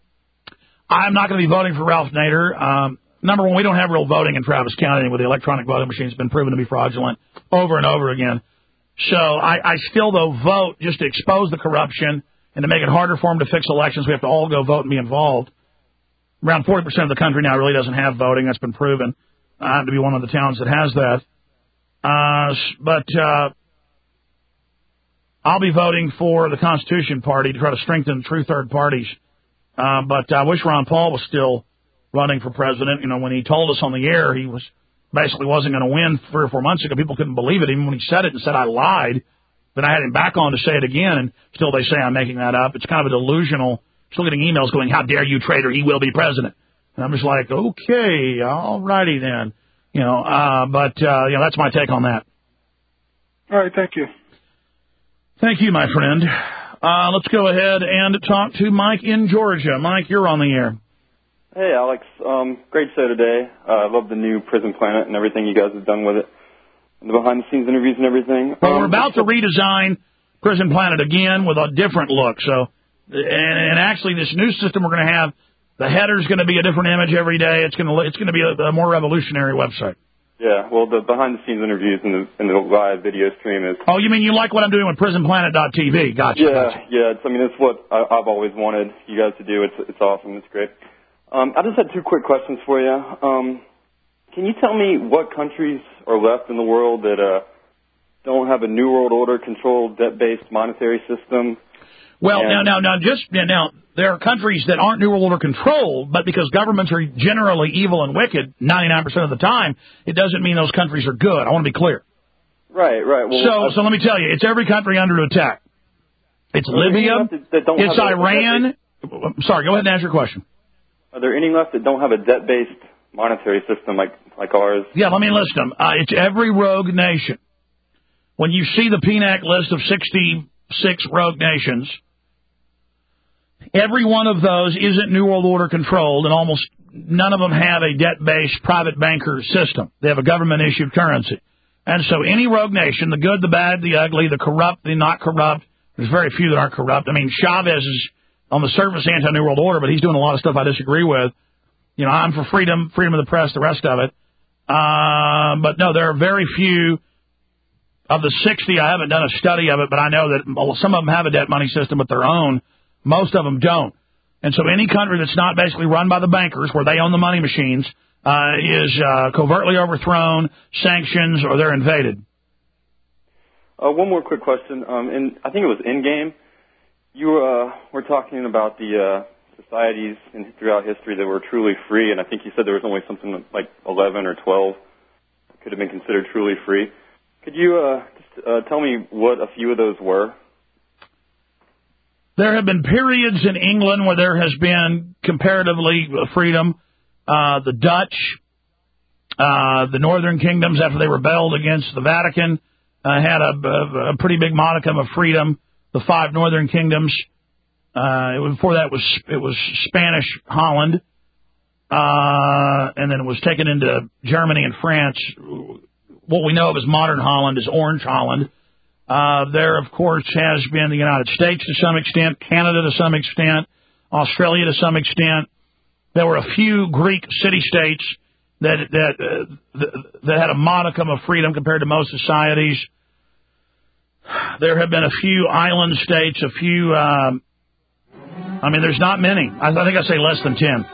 I'm not going to be voting for Ralph Nader. Um, number one, we don't have real voting in Travis County with the electronic voting machines. It's been proven to be fraudulent over and over again. So I, I still, though, vote just to expose the corruption and to make it harder for them to fix elections. We have to all go vote and be involved. Around forty percent of the country now really doesn't have voting. That's been proven uh, to be one of the towns that has that. Uh, but uh, I'll be voting for the Constitution Party to try to strengthen true third parties. Uh, but I wish Ron Paul was still running for president. You know, when he told us on the air he was basically wasn't going to win three or four months ago, people couldn't believe it. Even when he said it and said I lied, then I had him back on to say it again, and still they say I'm making that up. It's kind of a delusional. Still getting emails going, how dare you, traitor, he will be president. And I'm just like, okay, all righty then. You know, uh, but, uh, you know, that's my take on that. All right, thank you. Thank you, my friend. Uh, let's go ahead and talk to Mike in Georgia. Mike, you're on the air. Hey, Alex. Um, great show today. Uh, I love the new Prison Planet and everything you guys have done with it. And the behind-the-scenes interviews and everything. Well, um, we're about to redesign Prison Planet again with a different look, so... And, and actually, this new system we're going to have, the header's going to be a different image every day. It's going to it's going to be a, a more revolutionary website. Yeah, well, the behind-the-scenes interviews and the, and the live video stream is... Oh, you mean you like what I'm doing with prison planet dot t v? Gotcha. Yeah, gotcha. yeah. It's, I mean, it's what I, I've always wanted you guys to do. It's it's awesome. It's great. Um, I just had two quick questions for you. Um, can you tell me what countries are left in the world that uh, don't have a New World Order-controlled debt-based monetary system? Well, and now, now, now, just now, there are countries that aren't New World Order controlled, but because governments are generally evil and wicked ninety-nine percent of the time, it doesn't mean those countries are good. I want to be clear. Right, right. Well, so, uh, so let me tell you, it's every country under attack. It's Libya. That, that don't it's have Iran. A, sorry, go ahead and answer your question. Are there any left that don't have a debt-based monetary system like like ours? Yeah, let me list them. Uh, it's every rogue nation. When you see the P N A C list of sixty-six rogue nations, every one of those isn't New World Order controlled, and almost none of them have a debt-based private banker system. They have a government-issued currency. And so any rogue nation, the good, the bad, the ugly, the corrupt, the not corrupt, there's very few that aren't corrupt. I mean, Chavez is on the surface anti-New World Order, but he's doing a lot of stuff I disagree with. You know, I'm for freedom, freedom of the press, the rest of it. Uh, but no, there are very few of the sixty. I haven't done a study of it, but I know that some of them have a debt money system of their own. Most of them don't. And so any country that's not basically run by the bankers, where they own the money machines, uh, is uh, covertly overthrown, sanctions, or they're invaded. Uh, one more quick question. Um, in, I think it was in-game. You uh, were talking about the uh, societies in, throughout history that were truly free, and I think you said there was only something like eleven or twelve that could have been considered truly free. Could you uh, just uh, tell me what a few of those were? There have been periods in England where there has been comparatively freedom. uh, the Dutch, uh, the northern kingdoms, after they rebelled against the Vatican, uh, had a, a, a pretty big modicum of freedom. The five northern kingdoms. Uh, it was, before that was it was Spanish Holland, uh, and then it was taken into Germany and France. What we know of as modern Holland is Orange Holland. Uh, there, of course, has been the United States to some extent, Canada to some extent, Australia to some extent. There were a few Greek city-states that that uh, th- that had a modicum of freedom compared to most societies. There have been a few island states, a few. Um, I mean, there's not many. I, I think I say less than ten.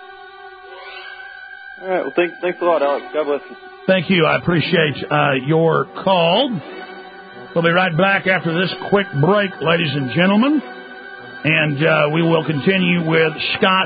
All right. Well, thanks, thanks a lot, Alex. God bless you. Thank you. I appreciate uh, your call. We'll be right back after this quick break, ladies and gentlemen. And uh, we will continue with Scott,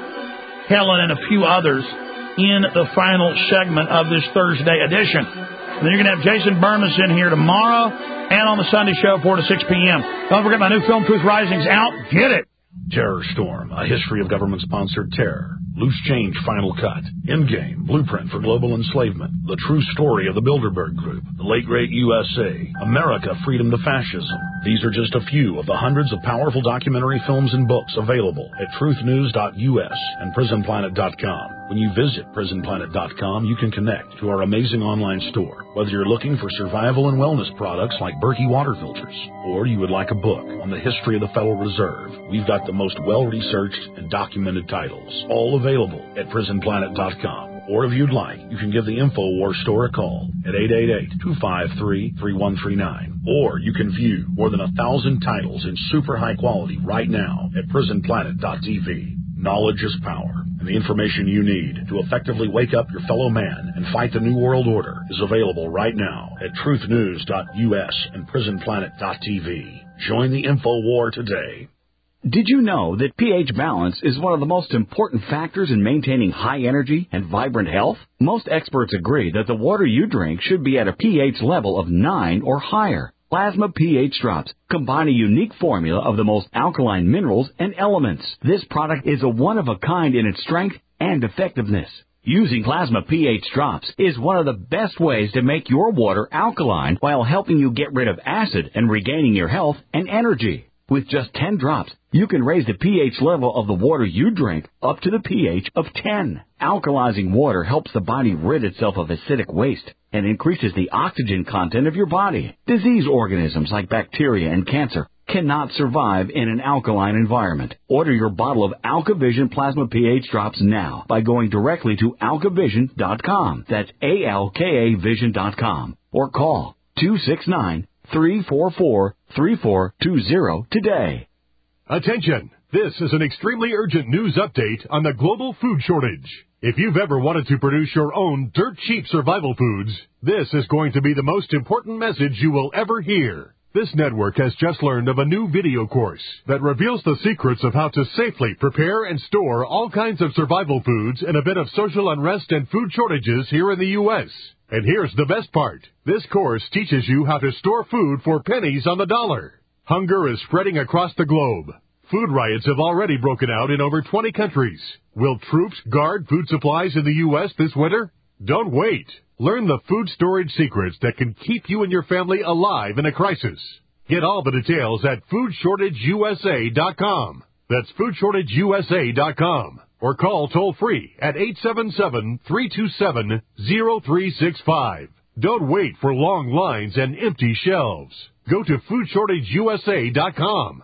Helen, and a few others in the final segment of this Thursday edition. And then you're going to have Jason Burmis in here tomorrow and on the Sunday show, four to six p.m. Don't forget my new film, Truth Rising's out. Get it. Terror Storm, a history of government-sponsored terror. Loose Change Final Cut. Endgame, Blueprint for Global Enslavement. The True Story of the Bilderberg Group. The Late Great U S A. America, Freedom to Fascism. These are just a few of the hundreds of powerful documentary films and books available at truth news dot u s and prison planet dot com. When you visit prison planet dot com, you can connect to our amazing online store. Whether you're looking for survival and wellness products like Berkey water filters, or you would like a book on the history of the Federal Reserve, we've got the most well-researched and documented titles, all available at prison planet dot com. Or if you'd like, you can give the InfoWars store a call at eight eight eight, two five three, three one three nine. Or you can view more than a thousand titles in super high quality right now at prison planet dot t v. Knowledge is power, and the information you need to effectively wake up your fellow man and fight the New World Order is available right now at truth news dot u s and prison planet dot t v. Join the InfoWar today. Did you know that pH balance is one of the most important factors in maintaining high energy and vibrant health? Most experts agree that the water you drink should be at a pH level of nine or higher. Plasma pH Drops combine a unique formula of the most alkaline minerals and elements. This product is a one-of-a-kind in its strength and effectiveness. Using Plasma pH Drops is one of the best ways to make your water alkaline while helping you get rid of acid and regaining your health and energy. With just ten drops, you can raise the pH level of the water you drink up to the pH of ten. Alkalizing water helps the body rid itself of acidic waste and increases the oxygen content of your body. Disease organisms like bacteria and cancer cannot survive in an alkaline environment. Order your bottle of AlkaVision Plasma pH Drops now by going directly to alkavision dot com. That's A L K A vision dot com. Or call two six nine, three four four, three four two zero today. Attention! This is an extremely urgent news update on the global food shortage. If you've ever wanted to produce your own dirt-cheap survival foods, this is going to be the most important message you will ever hear. This network has just learned of a new video course that reveals the secrets of how to safely prepare and store all kinds of survival foods in a bit of social unrest and food shortages here in the U S And here's the best part. This course teaches you how to store food for pennies on the dollar. Hunger is spreading across the globe. Food riots have already broken out in over twenty countries. Will troops guard food supplies in the U S this winter? Don't wait. Learn the food storage secrets that can keep you and your family alive in a crisis. Get all the details at food shortage u s a dot com. That's food shortage u s a dot com. Or call toll-free at eight seven seven, three two seven, zero three six five. Don't wait for long lines and empty shelves. Go to food shortage u s a dot com.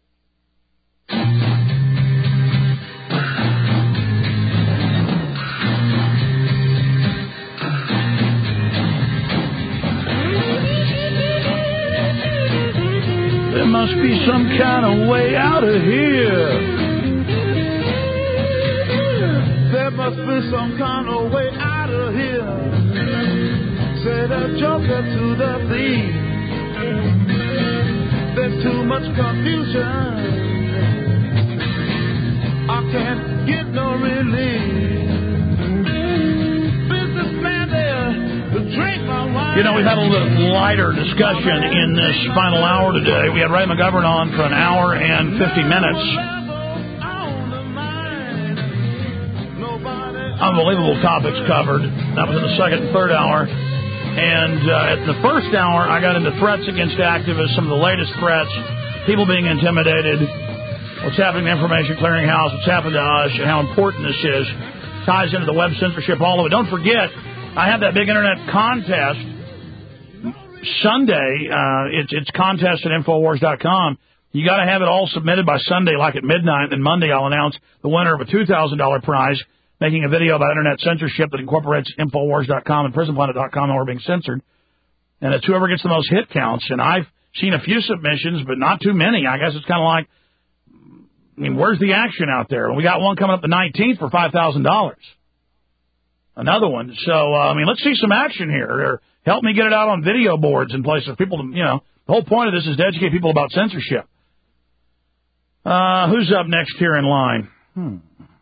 There must be some kind of way out of here. There must be some kind of way out of here. Said a joker to the thief. There's too much confusion. I can't get no relief. Businessman there, the drink my wine. You know, we've had a little bit lighter discussion in this final hour today. We had Ray McGovern on for an hour and fifty minutes. unbelievable topics covered. That was in the second and third hour. And uh, in the first hour, I got into threats against activists, some of the latest threats, people being intimidated, what's happening to the Information Clearinghouse, what's happened to us, and how important this is. Ties into the web censorship, all of it. Don't forget, I have that big internet contest Sunday. Uh, it's, it's contest at Infowars dot com. You got to have it all submitted by Sunday, like at midnight. And Monday, I'll announce the winner of a two thousand dollars prize, making a video about internet censorship that incorporates Infowars dot com and Prison Planet dot com that were being censored. And it's whoever gets the most hit counts. And I've seen a few submissions, but not too many. I guess it's kind of like, I mean, where's the action out there? We got one coming up the nineteenth for five thousand dollars. Another one. So, uh, I mean, let's see some action here. Or help me get it out on video boards and places. People, you know, the whole point of this is to educate people about censorship. Uh, who's up next here in line? Hmm.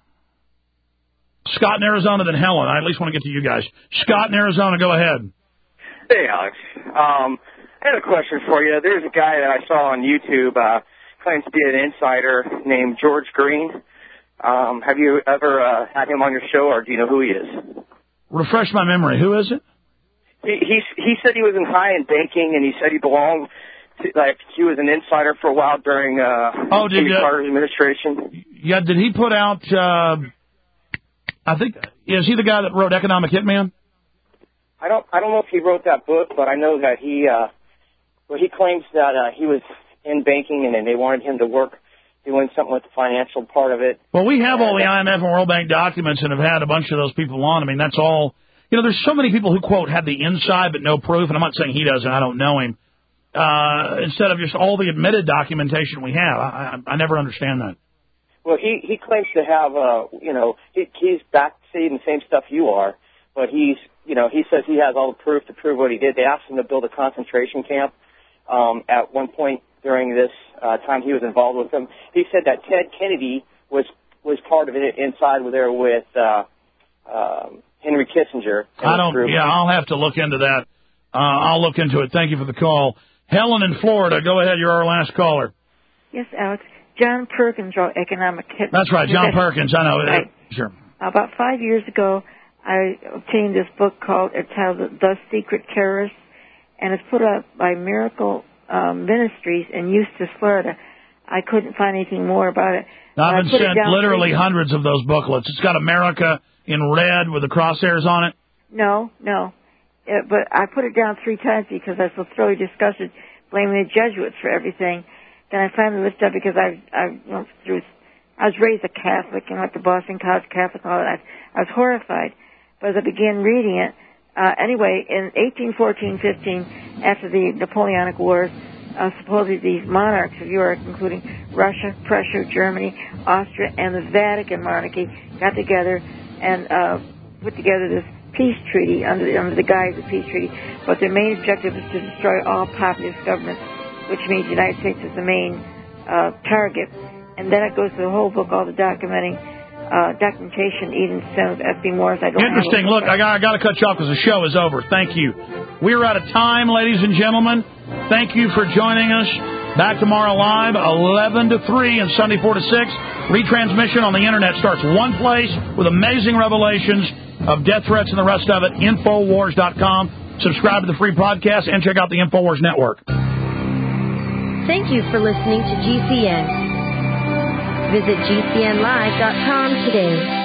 Scott in Arizona, then Helen. I at least want to get to you guys. Scott in Arizona, go ahead. Hey, Alex. Um, I had a question for you. There's a guy that I saw on YouTube, uh, claims to be an insider named George Green. Um, have you ever uh, had him on your show, or do you know who he is? Refresh my memory. Who is it? He he, he said he was in high-end banking, and he said he belonged to, like, he was an insider for a while during uh, oh, did, Jimmy uh, Carter's administration. Yeah, did he put out, uh, I think, is he the guy that wrote Economic Hitman? I don't I don't know if he wrote that book, but I know that he, uh, well, he claims that uh, he was in banking, and then they wanted him to work doing something with the financial part of it. Well, we have all the I M F and World Bank documents and have had a bunch of those people on. I mean, that's all. You know, there's so many people who, quote, had the inside but no proof, and I'm not saying he doesn't. I don't know him. Uh, instead of just all the admitted documentation we have. I, I, I never understand that. Well, he, he claims to have, uh, you know, he, he's backseating the same stuff you are, but he's, you know, he says he has all the proof to prove what he did. They asked him to build a concentration camp um, at one point during this uh, time he was involved with them. He said that Ted Kennedy was was part of it inside there with uh, um, Henry Kissinger. I don't. Group. Yeah, I'll have to look into that. Uh, I'll look into it. Thank you for the call. Helen in Florida, go ahead. You're our last caller. Yes, Alex. John Perkins wrote Economic Hitman. That's right, John Perkins. I know. Right. Sure. About five years ago, I obtained this book called, it's titled The Secret Terrorist, and it's put out by Miracle um, Ministries in Eustis, Florida. I couldn't find anything more about it. I've been sent literally hundreds of those booklets. It's got America in red with the crosshairs on it. No, no. Uh, but I put it down three times because I so thoroughly disgusted, blaming the Jesuits for everything. Then I finally looked up because I I went through. I was raised a Catholic and went to Boston College Catholic College. I, I was horrified, but as I began reading it, uh, anyway, in eighteen fourteen fifteen, after the Napoleonic Wars, uh, supposedly these monarchs of Europe, including Russia, Prussia, Germany, Austria, and the Vatican monarchy, got together and uh, put together this peace treaty under the, under the guise of peace treaty. But their main objective is to destroy all populist governments, which means the United States is the main uh, target. And then it goes to the whole book, all the documenting, uh, documentation, even Senator F B Morris. I don't Interesting. Look, I got, I got to cut you off because the show is over. Thank you. We're out of time, ladies and gentlemen. Thank you for joining us. Back tomorrow live, eleven to three and Sunday four to six. Retransmission on the Internet starts one place with amazing revelations of death threats and the rest of it. Infowars dot com. Subscribe to the free podcast and check out the Infowars Network. Thank you for listening to G C N. Visit G C N live dot com today.